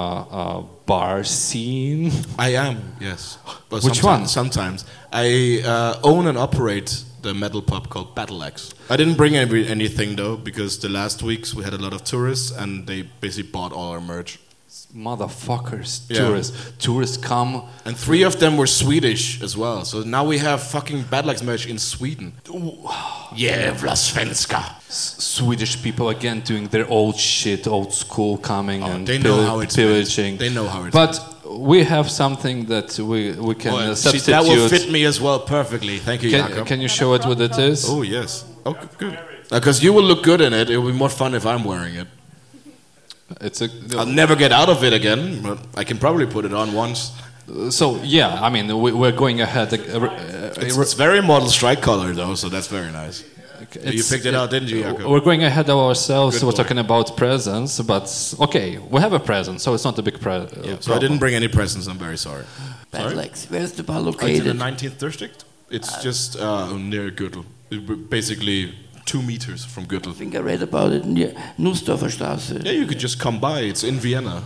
bar scene? I am, yes. But Which one? Sometimes. I own and operate the metal pub called Battle Axe. I didn't bring anything though, because the last weeks we had a lot of tourists and they basically bought all our merch. Motherfuckers. Yeah. Tourists come. And 3 of them were Swedish as well. So now we have fucking Battle Axe merch in Sweden. Jävla svenska. Swedish people again doing their old shit, old school, coming and they know how it's pillaging. made. They know how it's But we have something that we can substitute. that will fit me as well perfectly. Thank you, Jakob. Can you show it what it is? Oh, yes. Oh, good. Because you will look good in it. It will be more fun if I'm wearing it. It's a. I'll never get out of it again, but I can probably put it on once. So yeah, I mean we're going ahead. It's very model strike color though, so that's very nice. You picked it out, didn't you, Jakob? We're going ahead of ourselves. Good We're boy. talking about presents, but okay, we have a present, so it's not a big So I didn't bring any presents. I'm very sorry. Battle Axe. Where's the bar It's in located? the 19th district. It's just near Gürtel. Basically 2 meters from I Gürtel. think I read about it near Nussdorfer Straße. Yeah, you could just come by. It's in Vienna.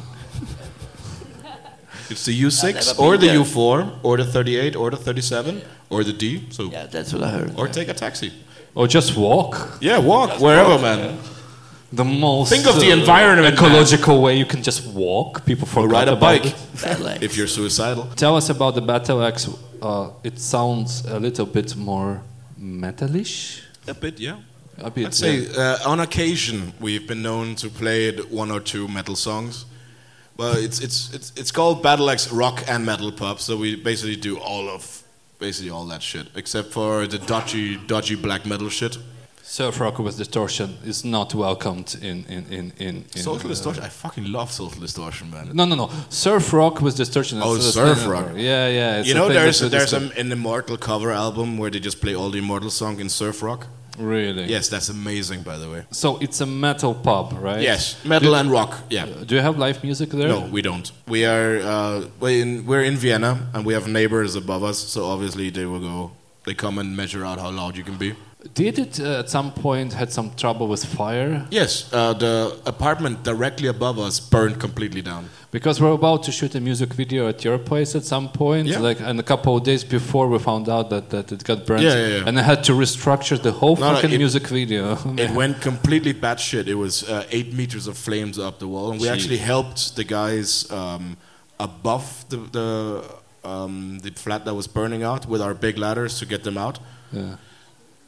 It's the I've U6 never or been the there. U4 or the 38 or the 37 or the D. So Yeah, that's what I heard. or take a taxi. Or just walk. Yeah, walk wherever, man. The most Think of the environment, ecological way you can just walk. People Or forgot ride a about bike it. Battle Axe. if you're suicidal. Tell us about the Battle Axe. It sounds a little bit more metalish. A bit, yeah. A bit. I'd say on occasion we've been known to play 1 or 2 metal songs, but it's called Battle Axe Rock and Metal Pub. So we basically do all that shit, except for the dodgy black metal shit. Surf rock with distortion is not welcomed in Social Distortion. I fucking love Social Distortion, man. No. Surf rock with distortion. Oh, is- surf rock. Yeah. It's You a know, thing there's that's an Immortal cover album where they just play all the Immortal songs in surf rock. really. Yes, that's amazing, by the way. So it's a metal pub, right? Yes, metal and rock. Yeah. Do you have live music there? No, we don't. We are we're in Vienna, and we have neighbors above us. So obviously they come and measure out how loud you can be. Did it at some point had some trouble with fire? Yes, the apartment directly above us burned completely down. Because we're about to shoot a music video at your place at some point, Yeah. and a couple of days before we found out that it got burned, Yeah. and I had to restructure the whole No, fucking it- music video. It went completely batshit. It was 8 meters of flames up the wall, and we Jeez. actually helped the guys above the flat that was burning out with our big ladders to get them out. Yeah.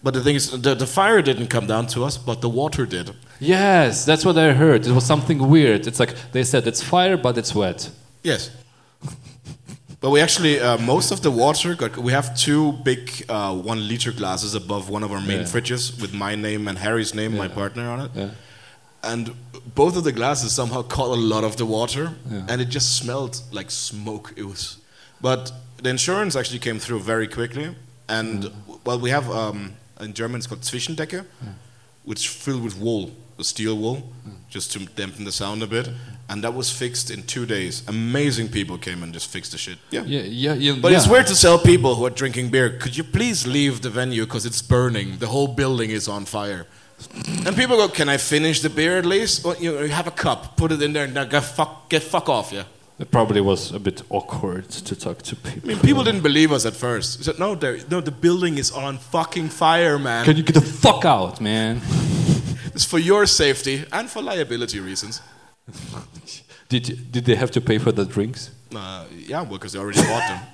But the thing is, the fire didn't come down to us, but the water did. Yes, that's what I heard. It was something weird. It's like they said it's fire, but it's wet. Yes. But we actually, most of the water, we have 2 big 1 liter glasses above one of our main fridges with my name and Harry's name, my partner, on it. Yeah. And both of the glasses somehow caught a lot of the water, and it just smelled like smoke. It was, but the insurance actually came through very quickly. And well, we have in German it's called Zwischendecke, which filled with wool, the steel wool, just to dampen the sound a bit. And that was fixed in 2 days. Amazing people came and just fixed the shit. But it's weird to tell people who are drinking beer, could you please leave the venue because it's burning? The whole building is on fire. And people go, can I finish the beer at least? Well, you have a cup, put it in there, and now get fuck off, yeah. It probably was a bit awkward to talk to people. I mean, people didn't believe us at first. They said, no, the building is on fucking fire, man. Can you get the fuck out, man? It's for your safety and for liability reasons. Did they have to pay for the drinks? Yeah, well, because they already bought them.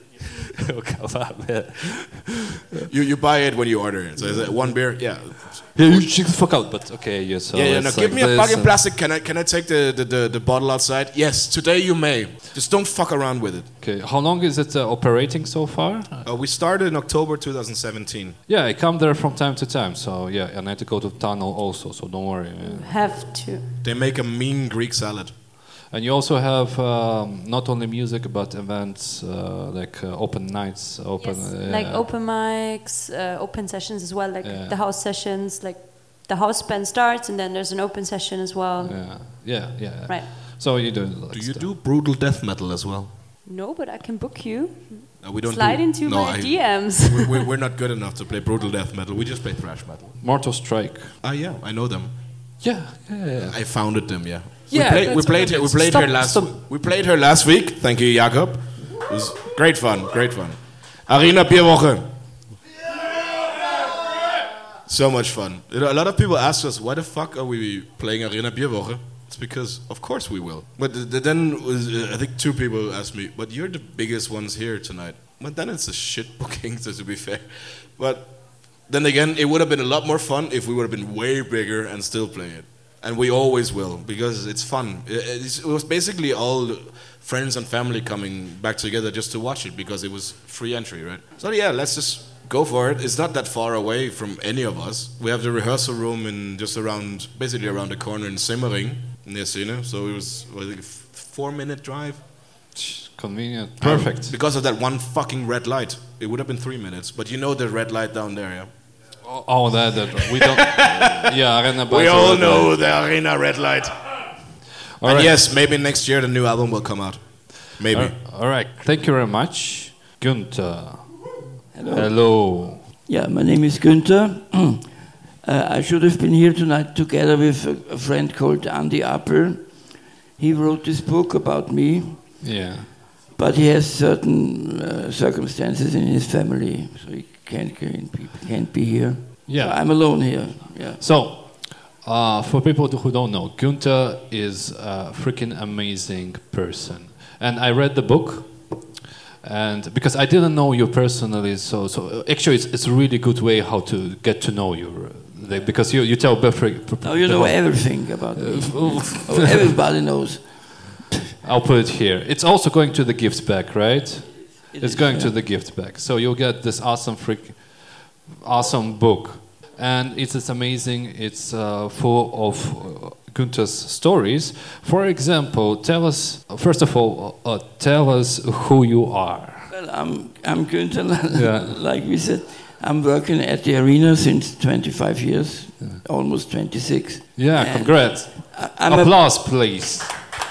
Okay, You buy it when you order it. So is it 1 beer? Yeah. Yeah, you check the fuck out. But okay, yes. So no, give me a fucking plastic. Can I take the bottle outside? Yes, today you may. Just don't fuck around with it. Okay, how long is it operating so far? We started in October 2017. Yeah, I come there from time to time. So yeah, and I had to go to the tunnel also. So don't worry. Have to. They make a mean Greek salad. And you also have not only music but events like open nights, like open mics, open sessions as well, like the house sessions. Like the house band starts and then there's an open session as well. Yeah. Right. So you do. Do you do brutal death metal as well? No, but I can book you. No, we don't. Slide into my DMs. We're not good enough to play brutal death metal. We just play thrash metal. Mortal Strike. Yeah, I know them. Yeah. I founded them. Yeah. Yeah, we played her last week. Thank you, Jakob. It was great fun. Arena Bierwoche. So much fun. A lot of people ask us, why the fuck are we playing Arena Bierwoche? It's because, of course we will. But then I think 2 people asked me, but you're the biggest ones here tonight. But then it's a shit booking, to be fair. But then again, it would have been a lot more fun if we would have been way bigger and still play it. And we always will, because it's fun. It was basically all friends and family coming back together just to watch it, because it was free entry, right? So yeah, let's just go for it. It's not that far away from any of us. We have the rehearsal room basically around the corner in Semmering, near Cine. So it was, I think, a 4-minute drive. Convenient. Perfect. Because of that one fucking red light. It would have been 3 minutes, but you know the red light down there, yeah? Oh, that we don't. Yeah, Arena. We all know the Arena red light. All right. Yes, maybe next year the new album will come out. Maybe. All right. Thank you very much, Günther. Hello. Yeah, my name is Günther. I should have been here tonight together with a friend called Andy Appel. He wrote this book about me. Yeah. But he has certain circumstances in his family, so he can't be here. Yeah. So I'm alone here. Yeah. So, for people who don't know, Günther is a freaking amazing person. And I read the book, and because I didn't know you personally, so actually it's a really good way how to get to know you. Because you tell perfect. Now you know everything about me. Everybody knows. I'll put it here. It's also going to the gift bag, right? It's going to the gift bag. So you'll get this awesome book. And it's amazing. It's full of Günther's stories. For example, tell us who you are. Well, I'm Günther, like we said. I'm working at the Arena since 25 years, almost 26. Yeah, and congrats. Applause, please.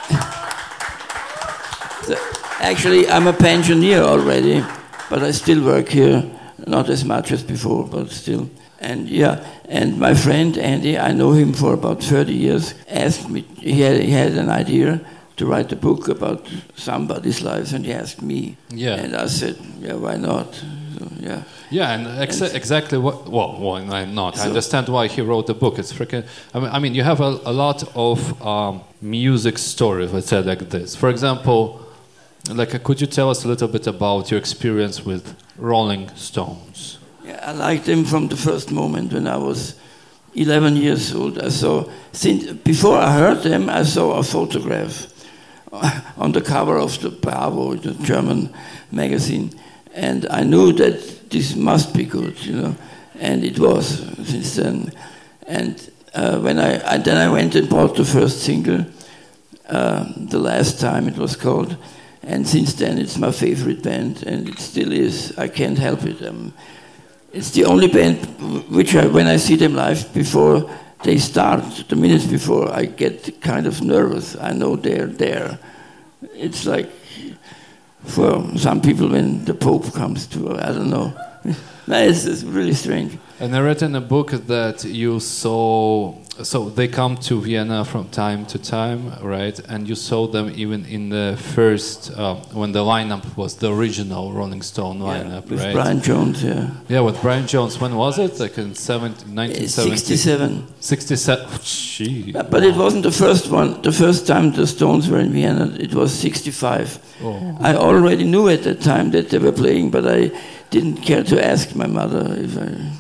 Actually, I'm a pensioner already, but I still work here, not as much as before, but still. And and my friend Andy, I know him for about 30 years, asked me, he had an idea to write a book about somebody's lives, and he asked me. Yeah. And I said, yeah, why not? So, yeah. Yeah, and exactly what. Well, why not? I understand why he wrote the book. It's freaking. I mean, you have a lot of music stories, let's say like this. For example, could you tell us a little bit about your experience with Rolling Stones? Yeah, I liked them from the first moment when I was 11 years old. Before I heard them, I saw a photograph on the cover of the Bravo, the German magazine, and I knew that this must be good, and it was since then. And then I went and bought the first single, The Last Time it was called, and since then it's my favorite band, and it still is. I can't help it. It's the only band which when I see them live before they start, the minutes before, I get kind of nervous. I know they're there. It's like for some people when the Pope comes to, I don't know. It's really strange. And I read in a book that you saw, so they come to Vienna from time to time, right? And you saw them even in the first, when the lineup was the original Rolling Stone lineup, with right? Brian Jones, yeah. Yeah, with Brian Jones. When was it? Like in 1967? 67. Gee. But it wasn't the first one. The first time the Stones were in Vienna, it was 65. Oh. I already knew at that time that they were playing, but I didn't care to ask my mother if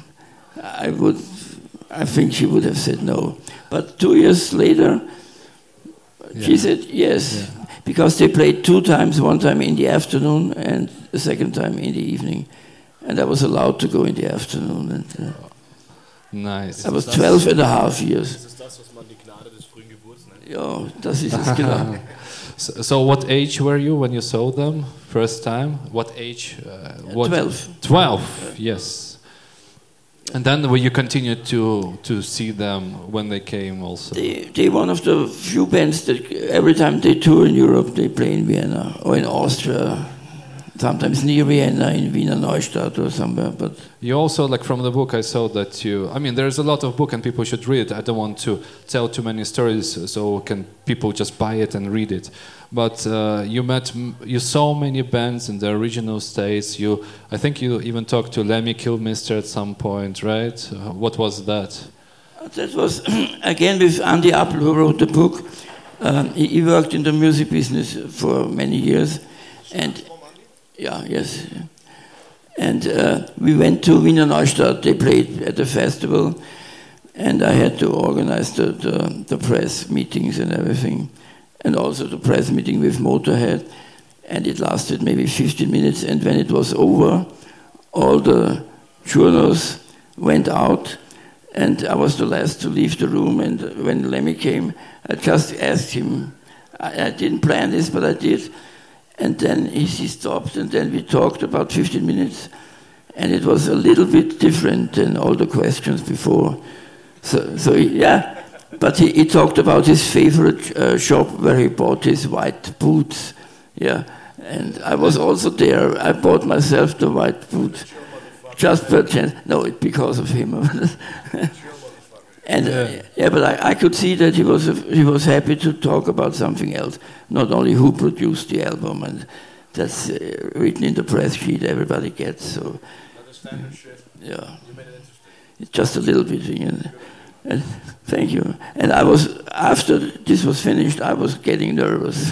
I think she would have said no. But 2 years later, she said yes, because they played 2 times, one time in the afternoon and the second time in the evening. And I was allowed to go in the afternoon. And, nice. I was 12 and a half years. Ja, das ist es genau. So what age were you when you saw them first time? What age? 12. 12, yes. And then will you continue to see them when they came also? They're one of the few bands that every time they tour in Europe, they play in Vienna or in Austria, sometimes near Vienna, in Wiener Neustadt or somewhere. But you also, like from the book, I saw that there's a lot of book and people should read it. I don't want to tell too many stories, so can people just buy it and read it. But you saw many bands in the original States. I think you even talked to Lemmy Kilmister at some point, right? What was that? That was, again, with Andy Appel, who wrote the book. He worked in the music business for many years. And yes. And we went to Wiener Neustadt. They played at the festival. And I had to organize the press meetings and everything. And also the press meeting with Motorhead, and it lasted maybe 15 minutes, and when it was over, all the journals went out, and I was the last to leave the room, and when Lemmy came, I just asked him, I didn't plan this, but I did, and then he stopped, and then we talked about 15 minutes, and it was a little bit different than all the questions before. So yeah. But he talked about his favorite shop where he bought his white boots. Yeah, and I was also there. I bought myself the white boots just per chance. No, because of him. And but I could see that he was happy to talk about something else, not only who produced the album, and that's written in the press sheet. Everybody gets so. Yeah, it's just a little bit. And thank you. And after this was finished, I was getting nervous.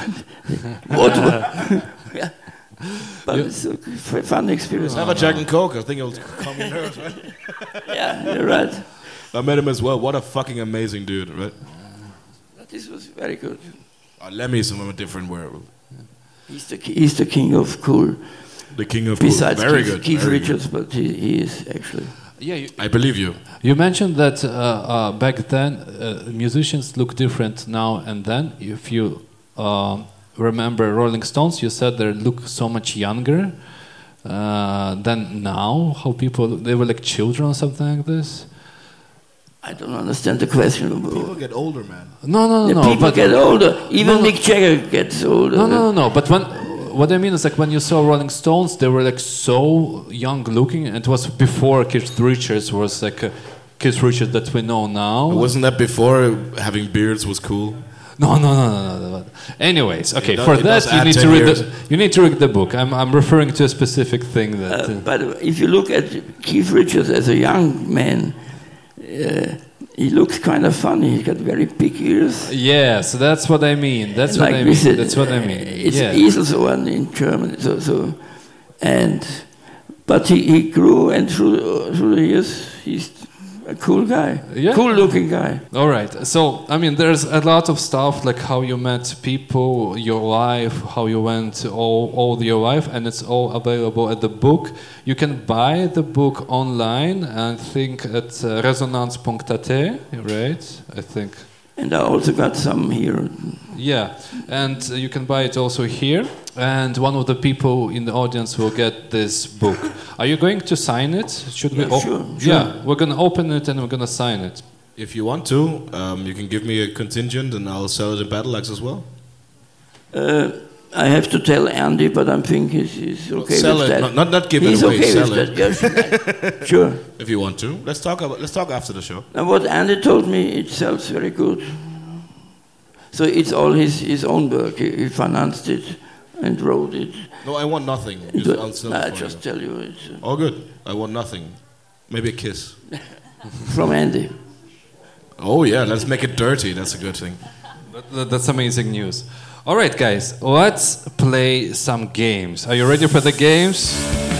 Yeah. But it's a fun experience. Have a Jack and Coke. I think it'll calm your nerves, right? Yeah, you're right. I met him as well. What a fucking amazing dude, right? This was very good. Lemmy is a different world. He's the king of cool. The king of Besides cool. Very Keith, good. Keith very Richards, good. but he is actually. Yeah, I believe you. You mentioned that back then musicians look different now and then. If you remember Rolling Stones, you said they look so much younger than now. How they were like children or something like this. I don't understand the question. People get older, man. No. People get older. Even Mick Jagger gets older. No. But what I mean is like when you saw Rolling Stones, they were like so young looking. It was before Keith Richards was like Keith Richards that we know now. Wasn't that before having beards was cool? No. Anyways, okay. For that you need to read the book. I'm referring to a specific thing that. But if you look at Keith Richards as a young man, he looks kind of funny. He's got very big ears. Yeah, so that's what I mean. That's what I mean. It's Eselsohren in German. But he grew, and through the years, he's a cool guy, cool-looking guy. All right. So, I mean, there's a lot of stuff like how you met people, your life, how you went all your life, and it's all available at the book. You can buy the book online, I think at resonance.at, right? I think. And I also got some here. Yeah, and you can buy it also here. And one of the people in the audience will get this book. Are you going to sign it? Should we? Sure. Yeah, we're going to open it and we're going to sign it. If you want to, you can give me a contingent and I'll sell it in Battle Axe as well. I have to tell Andy, but I think he's okay sell with it. that. Not give He's it away. okay Sell with it. that. Yes, sure. If you want to, let's talk after the show. Now, what Andy told me, it sells very good. So it's all his own work. He financed it and wrote it. No, I want nothing. I'll sell it I for just you. tell you, it's All good. I want nothing. Maybe a kiss. from Andy. Oh yeah, let's make it dirty. That's a good thing. That's amazing news. All right, guys, let's play some games. Are you ready for the games?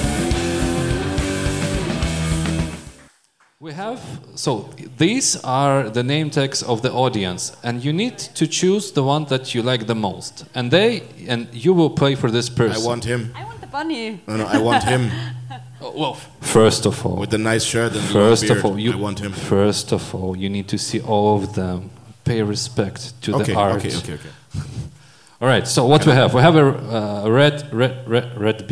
We have, so these are the name tags of the audience, and you need to choose the one that you like the most. And you will play for this person. I want him. I want the bunny. No, I want him Well, first of all, with the nice shirt and the first beard. of all, I want him. First of all, you need to see all of them. Pay respect to the art. Okay. All right. So what we have a red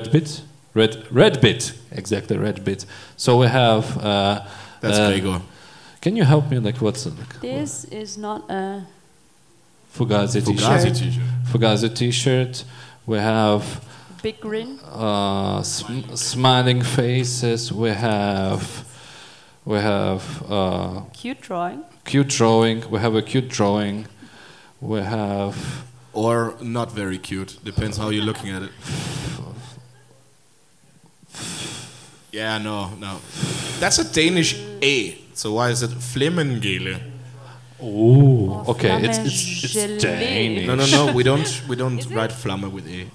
bit. Exactly, red bit. So we have. That's Gregor. Can you help me? Like, what's like? This is not a Fugazi Fugazi t-shirt. t-shirt. Fugazi t-shirt. We have big grin. smiling faces. We have Cute drawing. cute drawing. We have a cute drawing. We have. Or not very cute. Depends how you're looking at it. Yeah, no. That's a Danish A. So why is it Flemmengele? Oh, okay. Flamme It's gelée. Danish. No. We don't write Flamme with A.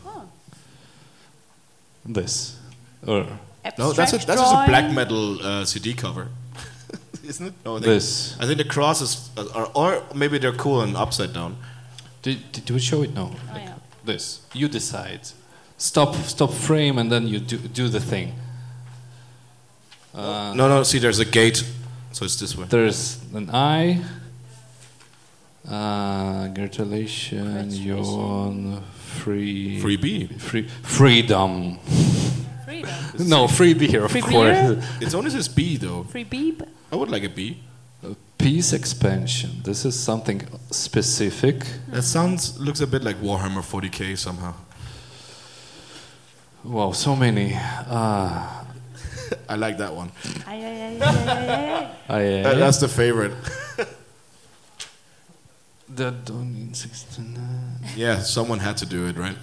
This. Or No, that's Abstract just a black drawing. metal CD cover, isn't it? No, this. I think the crosses, or maybe they're cool and upside down. Did we show it? No. Oh, yeah. This. You decide. Stop frame and then you do the thing. No. See, there's a gate, so it's this way. There's an eye. Congratulations, you're on Free B. freedom. Freedom. No, free beer, of Free course. beer? It's only this B though. Free beep. I would like a B. Peace expansion. This is something specific. That looks a bit like Warhammer 40k somehow. Wow, so many. I like that one. That's That's the favorite. the Dawn 69. Yeah, someone had to do it, right?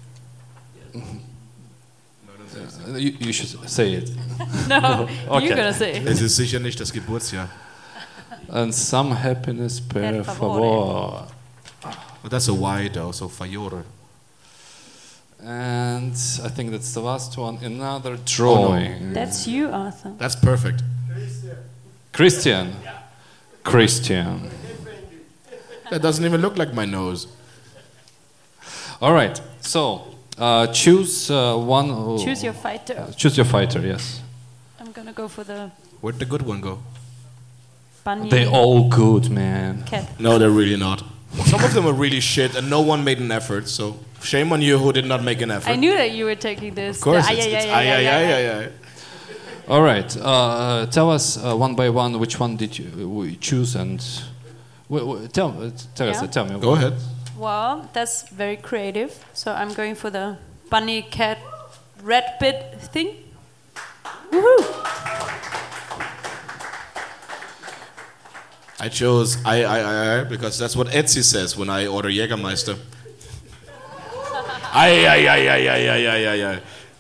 You should say it. No, Okay. you're gonna say. Es ist sicher nicht das Geburtsjahr. And some happiness per Per favor. But that's a Y though, so Fayore. And I think that's the last one. Another drawing. That's you, Arthur. That's perfect. Christian. Christian. That doesn't even look like my nose. All right. So choose one. Choose your fighter. Choose your fighter. Yes. I'm gonna go for the Where'd the good one go? bunny They all good, man. cat. No, they're really not. Some of them are really shit, and no one made an effort. So shame on you who did not make an effort. I knew that you were taking this. Of course, The it's ay. All right. Tell us one by one which one did you choose and tell Yeah. tell me. Go ahead. Well, that's very creative. So I'm going for the bunny cat red bit thing. Woohoo! I chose I because that's what Etsy says when I order Jägermeister. I.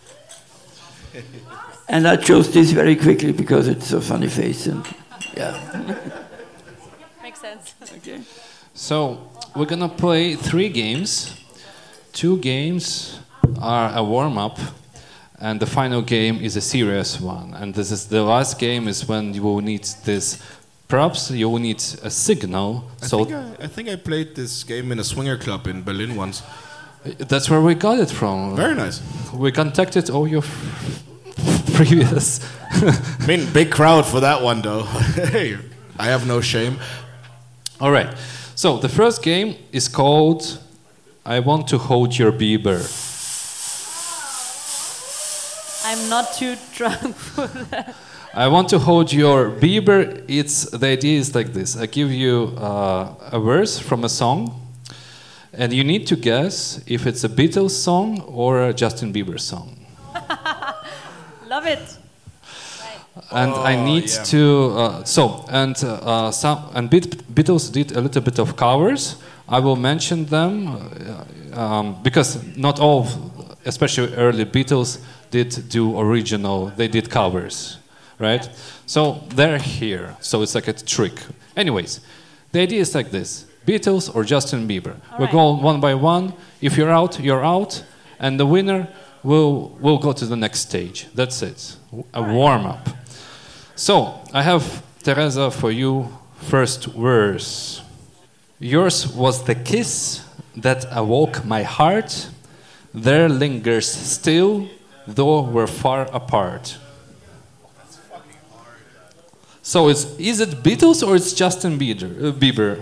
And I chose this very quickly because it's a funny face and yeah. Makes sense. Okay. So we're gonna play 3 games. 2 games are a warm up, and the final game is a serious one. And this is the last game is when you will need this. Perhaps you will need a signal. I think I played this game in a swinger club in Berlin once. That's where we got it from. Very nice. We contacted all your previous. I mean, big crowd for that one, though. Hey, I have no shame. All right. So the first game is called "I Want to Hold Your Bieber." I'm not too drunk for that. I want to hold your Bieber. The idea is like this. I give you a verse from a song, and you need to guess if it's a Beatles song or a Justin Bieber song. Love it. And I need to. Beatles did a little bit of covers. I will mention them because not all, especially early Beatles, did do original. They did covers. Right? So they're here. So it's like a trick. Anyways, the idea is like this. Beatles or Justin Bieber. We'll go one by one. If you're out, you're out. And the winner will go to the next stage. That's it. A warm-up. So I have, Teresa, for you, first verse. Yours was the kiss that awoke my heart. There lingers still, though we're far apart. So is it Beatles or it's Justin Bieber?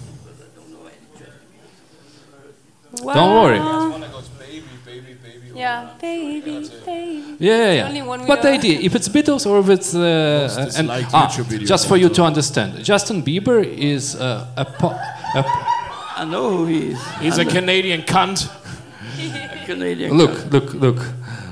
Wow. Don't worry. Yeah, baby, baby. Yeah. Only one we But know. the idea, if it's Beatles or if it's just for you to understand, Justin Bieber is a pop. I know who he is. He's a Canadian cunt. A Canadian. Look.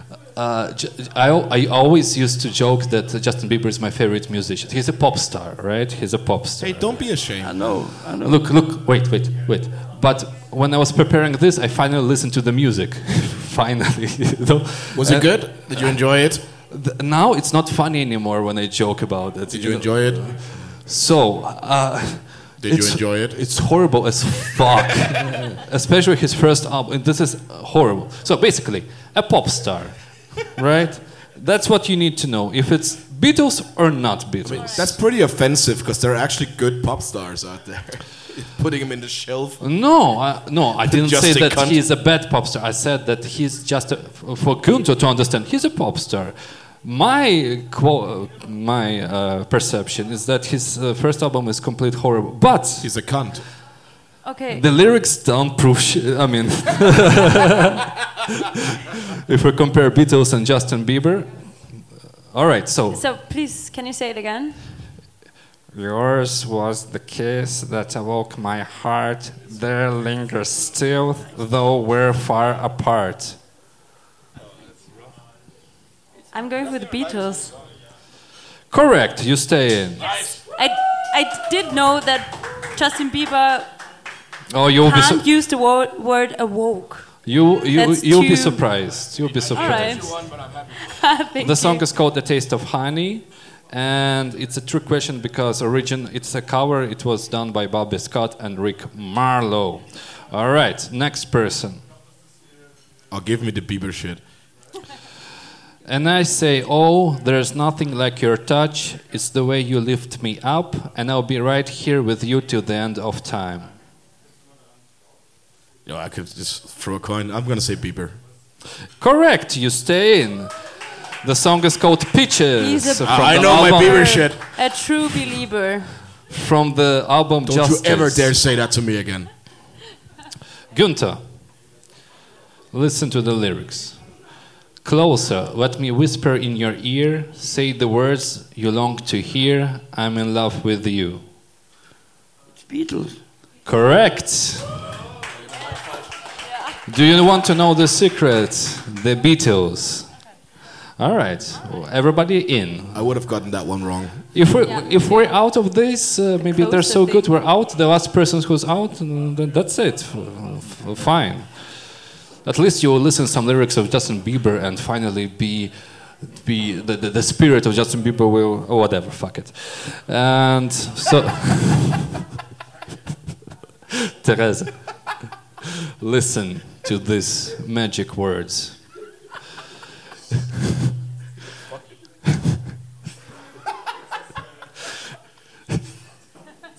I always used to joke that Justin Bieber is my favorite musician. He's a pop star, right? He's a pop star. Hey, don't be ashamed. I know. Look, wait. But when I was preparing this, I finally listened to the music. Finally. Was it good? Did you enjoy it? Now it's not funny anymore when I joke about it. Did you enjoy it? So, Did you enjoy it? It's horrible as fuck. Especially his first album. This is horrible. So basically, a pop star, right? That's what you need to know. If it's Beatles or not Beatles. I mean, that's pretty offensive because there are actually good pop stars out there. Putting him in the shelf. No, I didn't say that cunt. he's a bad pop star. I said that he's just for Gunther to understand. He's a pop star. My perception is that his first album is complete horrible, but He's a cunt. Okay. the lyrics don't prove shit. I mean, if we compare Beatles and Justin Bieber, all right. So please, can you say it again? yours was the kiss that awoke my heart. There lingers still, though we're far apart. I'm going for the Beatles. Correct. You stay in. I did know that Justin Bieber Oh, you'll be can't use the word awoke. you'll That's be too- surprised. You'll be surprised. All right. Thank The song you. is called "The Taste of Honey," and it's a trick question because it's a cover. It was done by Bobby Scott and Rick Marlowe. All right, next person. Oh, give me the Bieber shit. And I say, oh, there's nothing like your touch. It's the way you lift me up, and I'll be right here with you till the end of time. You know, I could just throw a coin. I'm gonna say Bieber. Correct. You stay in. The song is called "Peaches." He's a- from I the know my album- Bieber shit. A true believer. From the album Don't Justice. you ever dare say that to me again. Gunther, listen to the lyrics. Closer, let me whisper in your ear. Say the words you long to hear. I'm in love with you. It's Beatles. Correct. Do you want to know the secret? The Beatles. All right, everybody in. I would have gotten that one wrong. If we're out of this, maybe they're so Closer good. thing. We're out. The last person who's out, then that's it. Fine. At least you will listen to some lyrics of Justin Bieber and finally be the spirit of Justin Bieber will or whatever. Fuck it. And so, Teresa, listen to these magic words.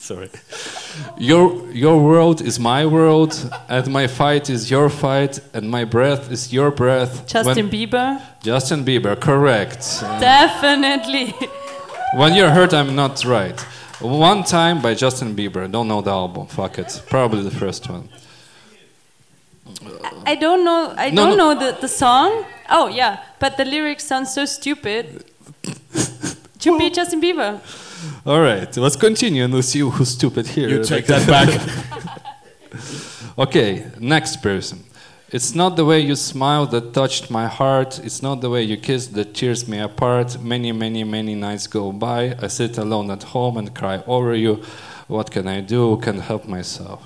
Sorry. Your world is my world, and my fight is your fight, and my breath is your breath. Justin Bieber? Justin Bieber, correct. Definitely. When you're hurt, I'm not right. One Time by Justin Bieber. Don't know the album. Fuck it. Probably the first one. I don't know. I don't know the song. Oh yeah, but the lyrics sound so stupid. Should be Justin Bieber. All right, let's continue and we'll see who's stupid here. You take that back. Okay, next person. It's not the way you smile that touched my heart. It's not the way you kiss that tears me apart. Many, many, many nights go by. I sit alone at home and cry over you. What can I do? Can't help myself.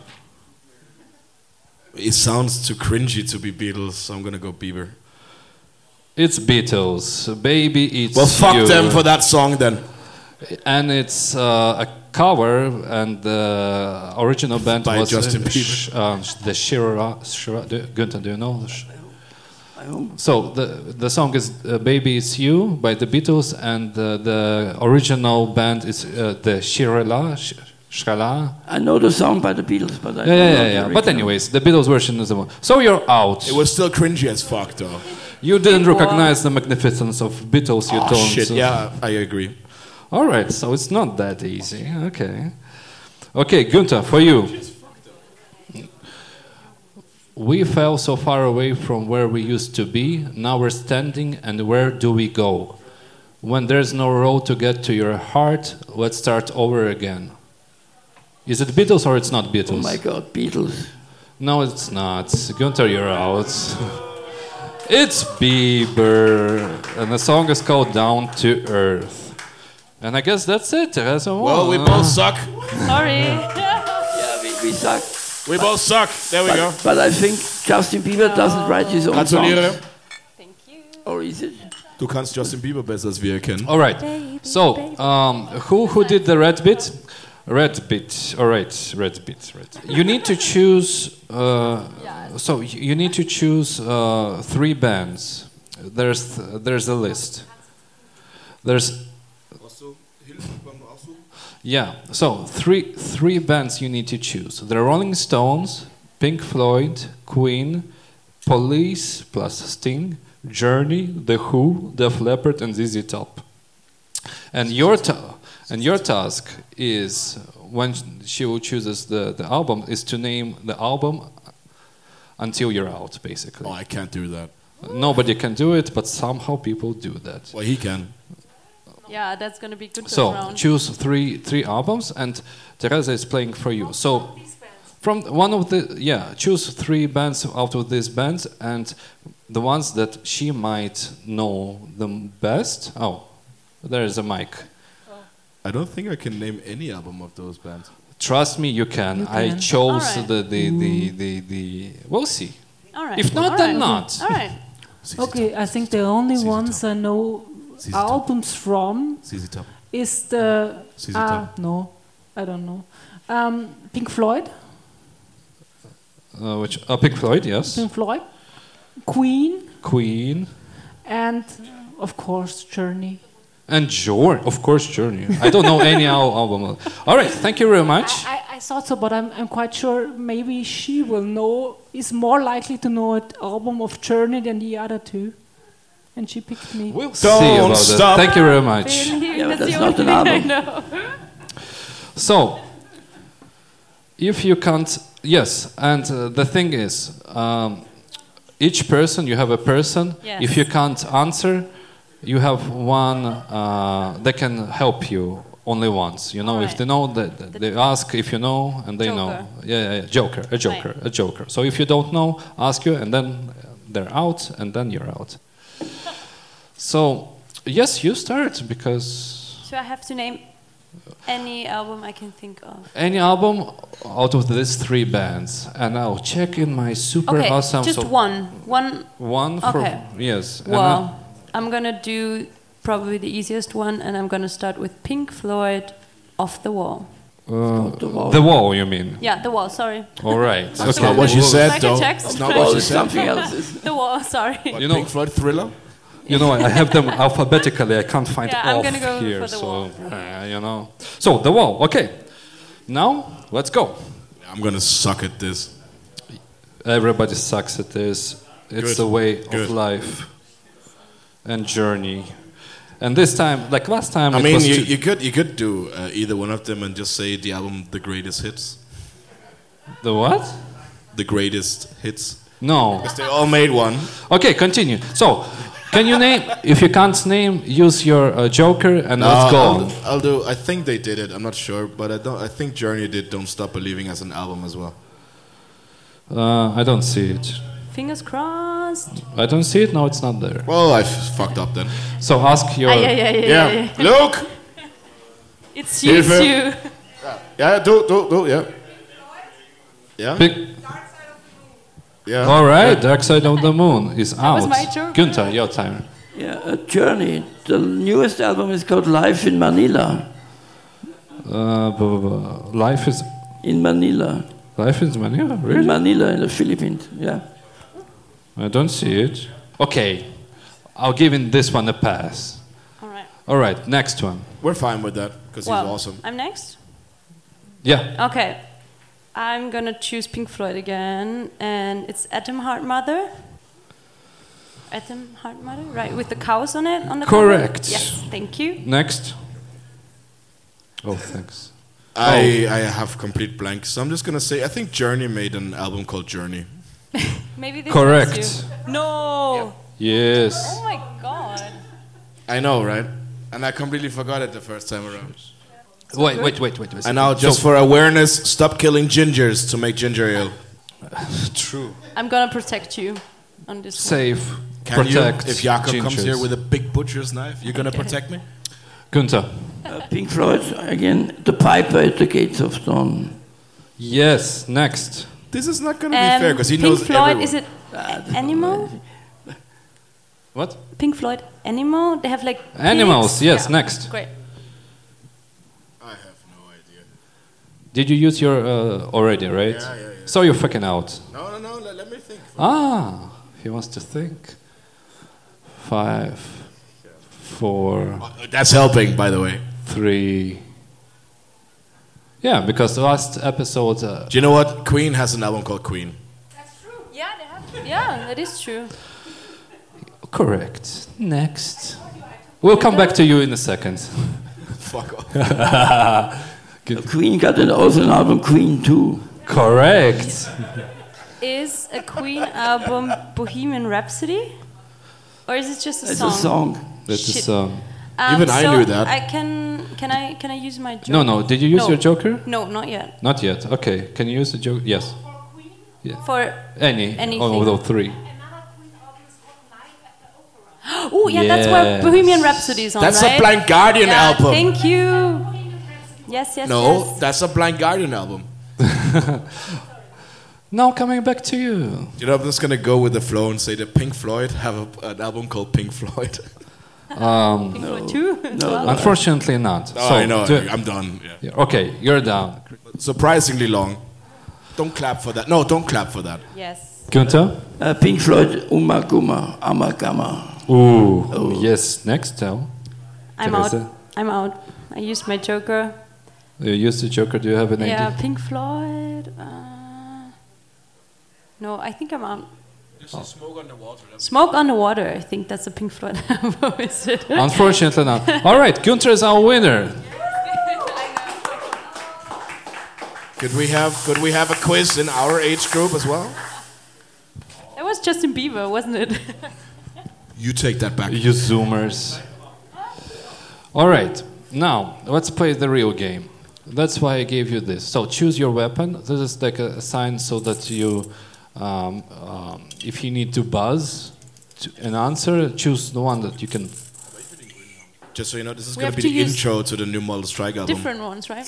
It sounds too cringy to be Beatles, so I'm gonna go Bieber. It's Beatles. Baby, it's Well, fuck you. them for that song then. And it's a cover, and the original band By was Justin Bieber. the Shira. Gunther, do you know? So the song is "Baby It's You" by the Beatles, and the original band is the Shirela. I know the song by the Beatles, but I don't know the Yeah. original. But anyways, the Beatles version is the one. So you're out. It was still cringy as fuck, though. You didn't recognize the magnificence of Beatles. You Oh, don't. shit, yeah, I agree. All right, so it's not that easy. Okay, Gunther, for you. We fell so far away from where we used to be. Now we're standing, and where do we go? When there's no road to get to your heart, let's start over again. Is it Beatles or it's not Beatles? Oh my God, Beatles. No, it's not. Gunther, you're out. It's Bieber, and the song is called Down to Earth. And I guess that's it. Well, we both suck. Sorry. Yeah, we suck. We both suck. There we go. But I think Justin Bieber doesn't write his own Gratuliere. songs. Thank you. Or is it? Du kannst Justin Bieber besser als wir erkennen. All right. So, who did the red bit? Red bit. All right, red bit. Red. You need to choose. So you need to choose 3 bands. There's a list. Yeah. So three bands you need to choose: the Rolling Stones, Pink Floyd, Queen, Police plus Sting, Journey, The Who, Def Leppard, and ZZ Top. And your task is, when she chooses the album, is to name the album until you're out, basically. Oh, I can't do that. Nobody can do it, but somehow people do that. Well, he can. Yeah, that's gonna be good. So round. choose three albums, and Teresa is playing for you. So from one of choose 3 bands out of these bands, and the ones that she might know the best. Oh, there is a mic. I don't think I can name any album of those bands. Trust me, you can. You I can. chose All right. the. We'll see. All right. If not, All then right. not. All right. Okay, I think the only ZZ ones I know ZZ Top. albums from ZZ Top. is the ZZ Top. no, I don't know. Pink Floyd, Which Pink Floyd, yes. Pink Floyd, Queen, Queen and of course Journey. and of course, Journey. I don't know any album. All right, thank you very much. I thought so, but I'm quite sure maybe she will know, is more likely to know an album of Journey than the other 2. And she picked me. We'll see about stop. that. Thank you very much. Yeah, but That's that's the not only an thing I album. know. So, if you can't, yes, and the thing is, each person, you have a person. Yes. If you can't answer, you have one that can help you only once. You know, if Alright. they know, they ask if you know, and they know. Joker. Joker, a joker. So if you don't know, ask you, and then they're out, and then you're out. So, yes, you start, because So I have to name any album I can think of. any album out of these 3 bands, and I'll check in my super Okay, awesome. just one. One for Okay. yes. and Well, I'm gonna do probably the easiest one, and I'm gonna start with Pink Floyd, Off the Wall. The Wall, you mean? Yeah, The Wall. Sorry, All right. That's not what she Well, said, Michael though. Jackson. That's not Oh, what she it's said. something else. The Wall. Sorry. You know, Pink Floyd Thriller? you know, I have them alphabetically. I can't find Yeah, I'm off gonna go here, for The so Wall. you know. So The Wall. Okay. Now, let's go. I'm gonna suck at this. Everybody sucks at this. It's Good. the way Good. of life and journey. And this time, like last time, I it mean, was you could do either one of them and just say the album "The Greatest Hits." the what? The greatest hits. No. Because they all made one. Okay, continue. So, can you name? If you can't name, use your joker and let's go on. I'll do. I think they did it. I'm not sure, but I think Journey did "Don't Stop Believing" as an album as well. I don't see it. Fingers crossed. I don't see it. No, it's not there. Well, I fucked up then. So ask your. Yeah. Luke. It's you. It's Hilfe. you. Yeah, do. Yeah. Yeah. Pick. Yeah. All right, Dark Side of the Moon is out. was my joke. Günther, your time. Yeah, Journey. The newest album is called Life in Manila. Life is In Manila. Manila, In really? Manila, in the Philippines. Yeah. I don't see it. Okay, I'll give in this one a pass. All right. All right, next one. We're fine with that because he's awesome. I'm next. Yeah. Okay. I'm gonna choose Pink Floyd again, and it's Atom Heart Mother. Atom Heart Mother, right? With the cows on it on the Correct. cover? Yes, thank you. Next. Oh, thanks. I have complete blank, so I'm just gonna say I think Journey made an album called Journey. Maybe this Correct. helps you. No. Yes. Oh my god. I know, right? And I completely forgot it the first time around. Wait. And now, just for awareness, stop killing gingers to make ginger ale. True. I'm gonna protect you on this one. Safe. Can Protect you? If Jakob comes gingers. here with a big butcher's knife, you're gonna protect me? Günther. Pink Floyd, again, The Piper at the Gates of Dawn. Yes, next. This is not gonna be fair because he Pink knows Floyd, everyone. is it Animal? What? Pink Floyd, Animal? They have like Animals, pigs? yes, Yeah. next. Great. I have no idea. Did you use your already, right? Yeah. So you're fucking out. No. Let me think. He wants to think. 5, 4, That's helping, by the way. 3. Yeah, because the last episode. Do you know what? Queen has an album called Queen. That's true. Yeah, they have. Yeah, that is true. Correct. Next. We'll come back to you in a second. Fuck off. Queen got also an album, Queen 2. Correct. Is a Queen album Bohemian Rhapsody? Or is it just a It's song? a song. That's a Shit. song. Even I so knew that. Can I use my joker? No. Did you use No. your joker? No, not yet. Not yet. Okay. Can you use the joker? Yes. For Any anything. of those 3. Oh yeah, that's where Yes. Bohemian Rhapsody is on, That's right? a Blind Guardian Yeah, album. Thank you. Yes. No, yes. that's a Blind Guardian album. Now coming back to you. You know, I'm just gonna go with the flow and say that Pink Floyd have an album called Pink Floyd. Pink Floyd too. No. Unfortunately not. Oh, I know. do- I'm done. Yeah. Yeah, okay, you're down. Surprisingly long. Don't clap for that. No, don't clap for that. Yes. Günther? Pink Floyd, Umaguma, Amagama. Ooh. Yes, next tell. I'm out. Teresa? I'm out. I used my joker. You used the joker, do you have an Yeah, idea? Pink Floyd. No, I think I'm out. Smoke on the Water. Smoke on the Water. I think that's a Pink Floyd album, is it? Unfortunately not. All right, Günther is our winner. Could we have a quiz in our age group as well? That was Justin Bieber, wasn't it? You take that back. You zoomers. All right, now let's play the real game. That's why I gave you this. So choose your weapon. This is like a sign so that you, if you need to buzz an answer, choose the one that you can. Just so you know, this is We going to have be to the use intro to the new Model Strike album. Different ones, right?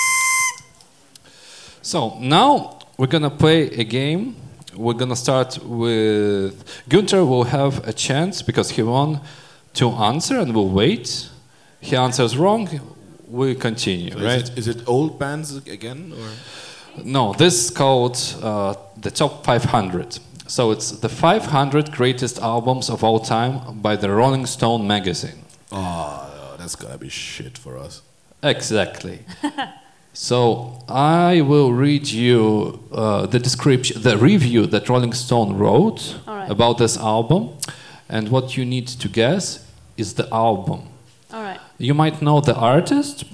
So now we're gonna play a game. We're gonna start with Günther. Will have a chance because he won to answer, and we'll wait. He answers wrong, we continue, So right? Is it old bands again, or? No, this is called the Top 500. So it's the 500 greatest albums of all time by the Rolling Stone magazine. Oh, that's gonna be shit for us. Exactly. So I will read you the description, the review that Rolling Stone wrote about this album, and what you need to guess is the album. All right. You might know the artist,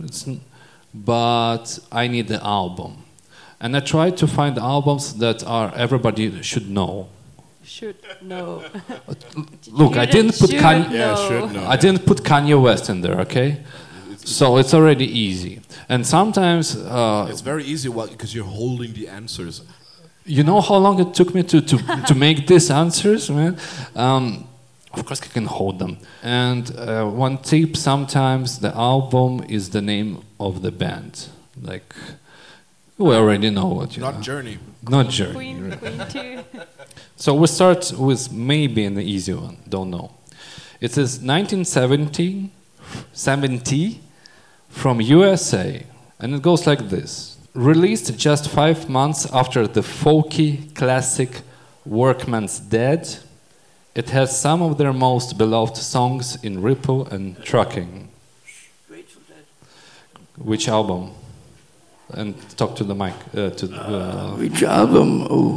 but I need the album. And I tried to find albums that everybody should know. Should know. Look, I didn't put Kanye. Yeah, should know. I didn't put Kanye West in there, okay? So it's already easy. And sometimes It's very easy because you're holding the answers. you know how long it took me to make these answers, man? Of course I can hold them. And one tip, sometimes the album is the name of the band. Like, we already know what you Not know. Journey. Not Journey. Queen too. So we start with maybe an easy one, don't know. It says 1970 from USA, and it goes like this. Released just 5 months after the folky classic Workman's Dead, it has some of their most beloved songs in Ripple and Trucking. Which album? And talk to the mic. Which album? Oh.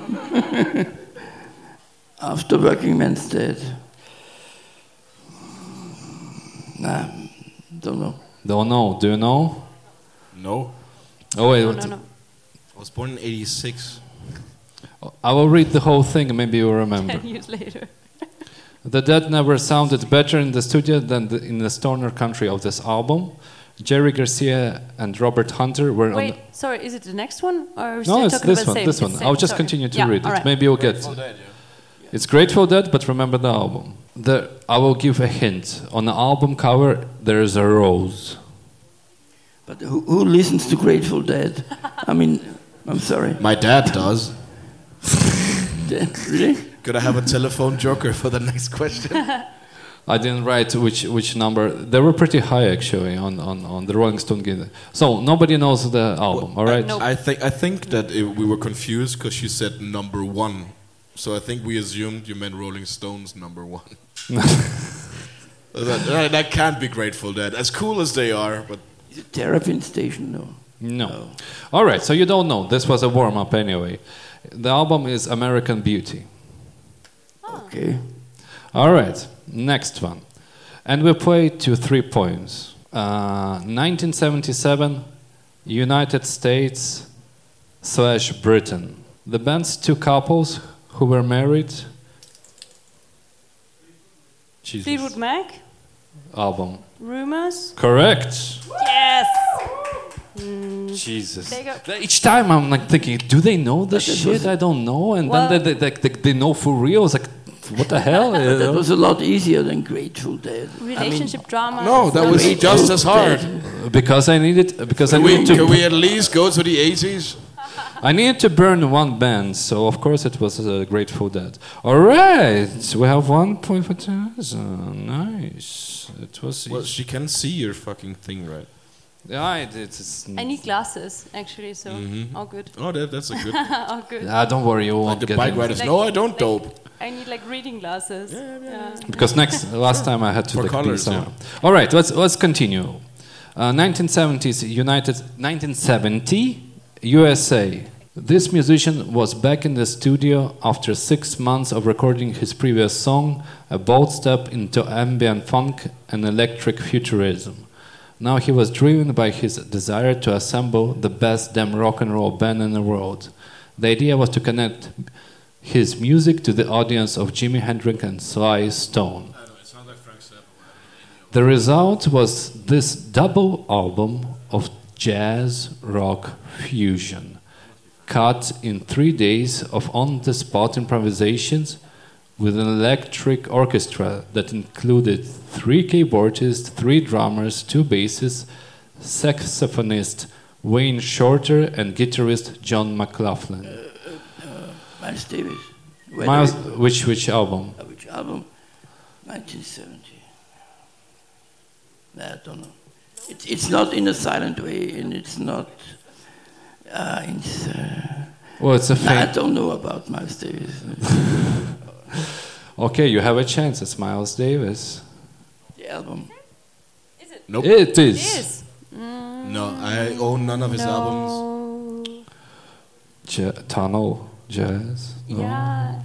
After Working Man's Dead. Nah, don't know. Don't know. Do you know? No. Oh wait. No. I was born in 86. I will read the whole thing. Maybe you remember. 10 years later. The Dead never sounded better in the studio than in the stoner country of this album. Jerry Garcia and Robert Hunter were Wait, on. sorry, is it the next one? Or are we No, still it's talking this about one. same? This one. It's I'll just sorry. continue to Yeah, read it. all right. Maybe you'll get. It's Grateful Dead, but remember the album. I will give a hint. On the album cover, there is a rose. But who listens to Grateful Dead? I mean, I'm sorry. My dad does. Really? Could I have a telephone joker for the next question? I didn't write which number. They were pretty high actually on the Rolling Stone Guide. So nobody knows the album, all right? Nope. I think that we were confused because she said number one. So I think we assumed you meant Rolling Stones number one. that can't be Grateful Dead. As cool as they are, but Is it Terrapin Station? No. No. All right, so you don't know. This was a warm-up anyway. The album is American Beauty. Okay. All right, next one. And we play to 3 points. 1977, United States / Britain. The band's two couples who were married. Jesus. Fleetwood Mac? Album. Rumors? Correct. Yes! Jesus. There you go. Each time I'm like thinking, do they know this shit? I don't know. And Well- then they know for real. It's like, what the hell? You That know? was a lot easier than Grateful Dead. Relationship drama? no, that was Grateful just as hard. Dead. Because I needed Can we at least go to the 80s? I needed to burn one band, so of course it was Grateful Dead. All right, we have 1 point for Teresa. Nice. It was. Well, she can see your fucking thing, right? Yeah, it's. I need glasses, actually, so all good. Oh, that's a good. All good. Don't worry, you Like won't the get bike it. riders. Like- No, I don't, like- dope. I need like reading glasses. Yeah. Because last time I had to For like, be colors, somewhere. All right, let's continue. 1970 USA. This musician was back in the studio after 6 months of recording his previous song, a bold step into ambient funk and electric futurism. Now he was driven by his desire to assemble the best damn rock and roll band in the world. The idea was to connect his music to the audience of Jimi Hendrix and Sly Stone. The result was this double album of jazz rock fusion, cut in 3 days of on-the-spot improvisations with an electric orchestra that included 3 keyboardists, 3 drummers, 2 bassists, saxophonist Wayne Shorter, and guitarist John McLaughlin. Miles Davis. Miles, which album? Which album? 1970. I don't know. It's not in a silent way, and it's not. Well, it's a I faint. don't know about Miles Davis. Okay, you have a chance. It's Miles Davis. The album. Nope. It is. It is. No, I own none of his albums. Tunnel Jazz? No. Yeah.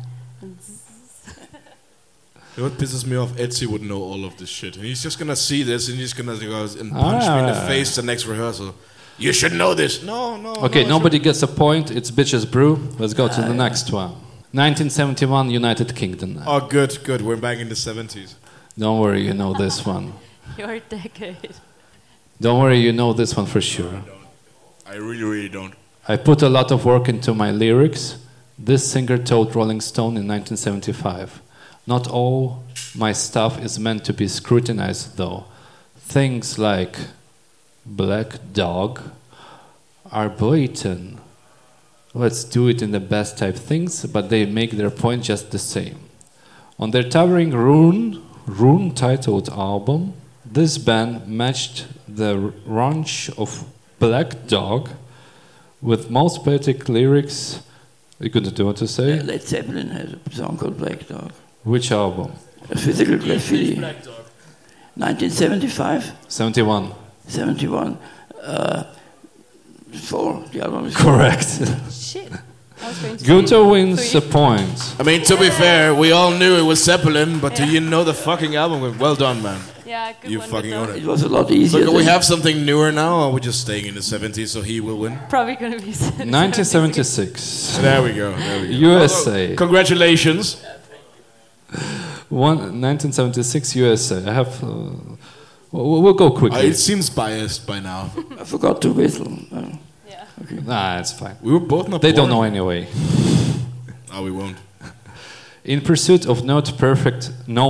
You know what pisses me off? Etsy would know all of this shit. And he's just gonna see this and he's gonna go and punch me in the face the next rehearsal. You should know this. No. Okay, nobody gets a point. It's Bitches Brew. Let's go to the next one. 1971, United Kingdom. Oh, good. We're back in the 70s. Don't worry, you know this one. Your decade. Don't worry, you know this one for sure. I really don't. I put a lot of work into my lyrics. This singer told Rolling Stone in 1975. Not all my stuff is meant to be scrutinized, though. Things like Black Dog are blatant. Let's do it in the best type things, but they make their point just the same. On their towering Rune-titled album, this band matched the raunch of Black Dog with most poetic lyrics. You couldn't know what to say? Led Zeppelin has a song called Black Dog. Which album? Physical Graffiti. 1975? 71. 71. The album is correct. Shit. I was going to Gunther wins a point. I mean, to be fair, we all knew it was Zeppelin, but do you know the fucking album? Well done, man. Yeah, good You one, fucking own it. It was a lot easier. So can we have something newer now, or are we just staying in the 70s so he will win? Probably going to be 1976. There we go. USA. Congratulations. 1976 USA. I have. We'll go quickly. It seems biased by now. I forgot to whistle. Yeah. Okay. Nah, it's fine. We were both not They born. don't know anyway. Oh, we won't. In pursuit of Note Perfect,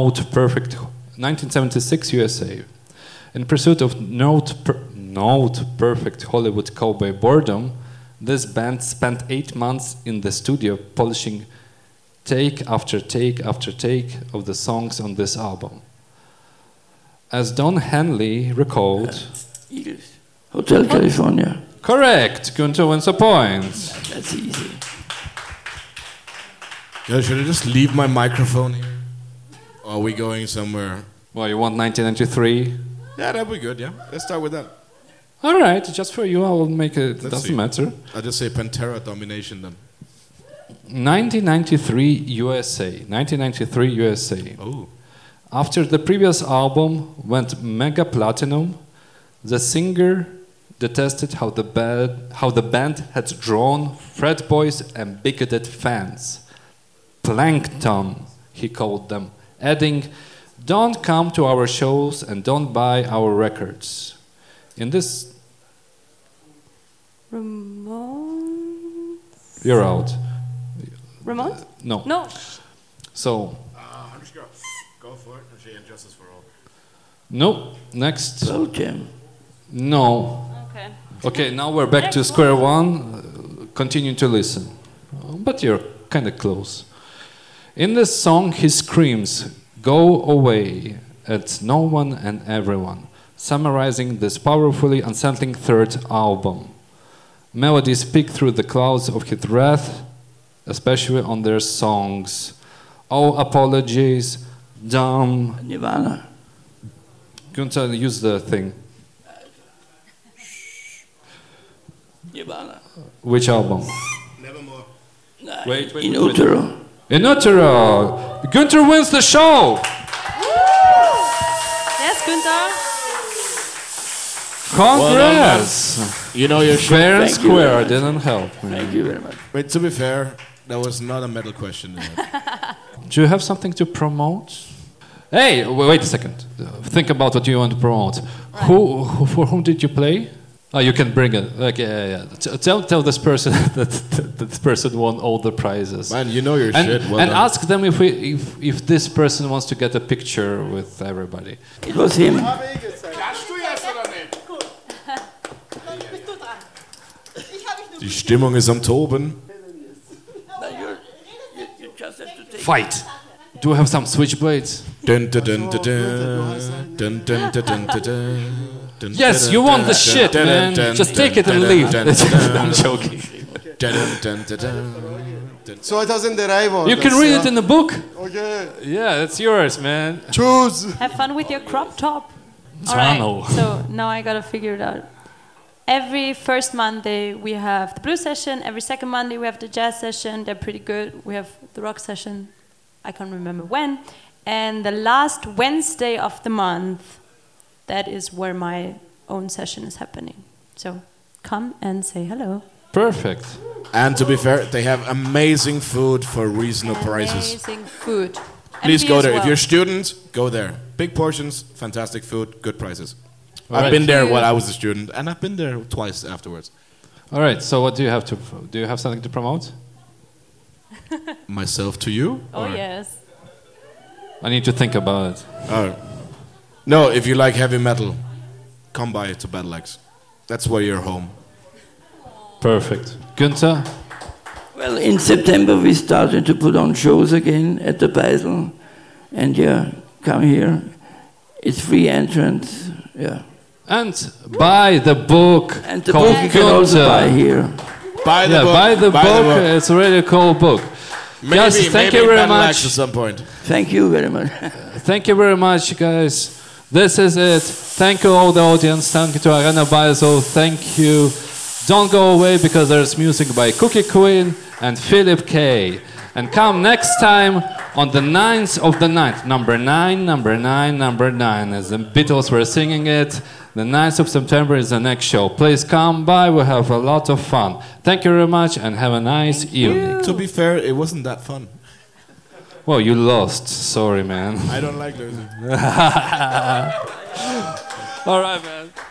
1976 USA. In pursuit of Note Perfect Hollywood cowboy boredom, this band spent 8 months in the studio polishing take after take after take of the songs on this album. As Don Henley recalled... Eagles. Hotel California. Correct. Gunther wins a point. That's easy. Yeah, should I just leave my microphone here? Or are we going somewhere? Well, you want 1993? Yeah, that'd be good, yeah. Let's start with that. All right, just for you, I will make it. Let's Doesn't see. matter. I'll just say Pantera Domination then. 1993 USA. 1993 USA. Oh. After the previous album went mega platinum, the singer detested how the band had drawn frat boys and bigoted fans. Plankton, he called them, adding, "Don't come to our shows and don't buy our records." In this... Ramones? You're out. Ramones? No. No. So... I'm just going to go for it and say Injustice for All. No. Next. Pearl Jam. No. Okay. Okay, now we're back to square one. Continue to listen. But you're kind of close. In this song, he screams, "Go away," at no one and everyone, summarizing this powerfully unsettling third album. Melodies peek through the clouds of his wrath, especially on their songs. "All apologies," "Dumb." Nirvana. Gunther, use the thing. Nirvana. Which album? Nevermore. Wait. In Utero. In Utero. Gunther wins the show. Yes, Gunther. Congrats. You know your shit. Fair and Thank you square very much. didn't help. Thank you very much. Wait, to be fair, that was not a metal question. Do you have something to promote? Hey, wait a second. Think about what you want to promote. For whom did you play? Oh, you can bring it. Like, yeah. Tell this person that this person won all the prizes. Man, you know your shit. Well and done. ask them if this person wants to get a picture with everybody. It was him. Die Stimmung ist am Toben. You just have to take Fight. Do you have some switchblades? Dun, dun, dun, dun, dun. Dun, dun, dun, dun, dun, dun. Dun, Yes, dun, you dun, want the dun, shit, dun, man. dun, Just dun, take it and dun, leave. dun, dun, I'm joking. dun, dun, dun, dun, dun. 2003 var You can read it in the book. Okay. Yeah, it's yours, man. Choose. Have fun with your crop top. Toronto. Alright, so now I gotta figure it out. every first Monday we have the blues session. Every second Monday we have the jazz session. They're pretty good. We have the rock session. I can't remember when. And the last Wednesday of the month, that is where my own session is happening. So come and say hello. Perfect. And to be fair, they have amazing food for reasonable prices. Amazing food. Please go there. Well. If you're a student, go there. Big portions, fantastic food, good prices. All I've right. been there when I was a student, and I've been there twice afterwards. All right. So what do you have to? Do you have something to promote? Myself to you? Oh, or? yes. I need to think about it. No, if you like heavy metal, come by to Battle Axe. That's where you're home. Perfect. Günther? Well, in September we started to put on shows again at the Beisel. And yeah, come here. It's free entrance. Yeah. And buy the book. And the called book you can also Günther. buy here. Buy the book. Buy the book. It's a really cool book. Guys, thank you very Battle much. Axe at some point. Thank you very much. Thank you very much, guys. This is it. Thank you all the audience. Thank you to Arena Beisel. Thank you. Don't go away because there's music by Cookie Queen and Philip K. And come next time on the 9th of the 9th. Number 9, number 9, number 9. As the Beatles were singing it. The 9th of September is the next show. Please come by. We'll have a lot of fun. Thank you very much and have a nice evening. To be fair, it wasn't that fun. Well, you lost. Sorry, man. I don't like losing. All right, man.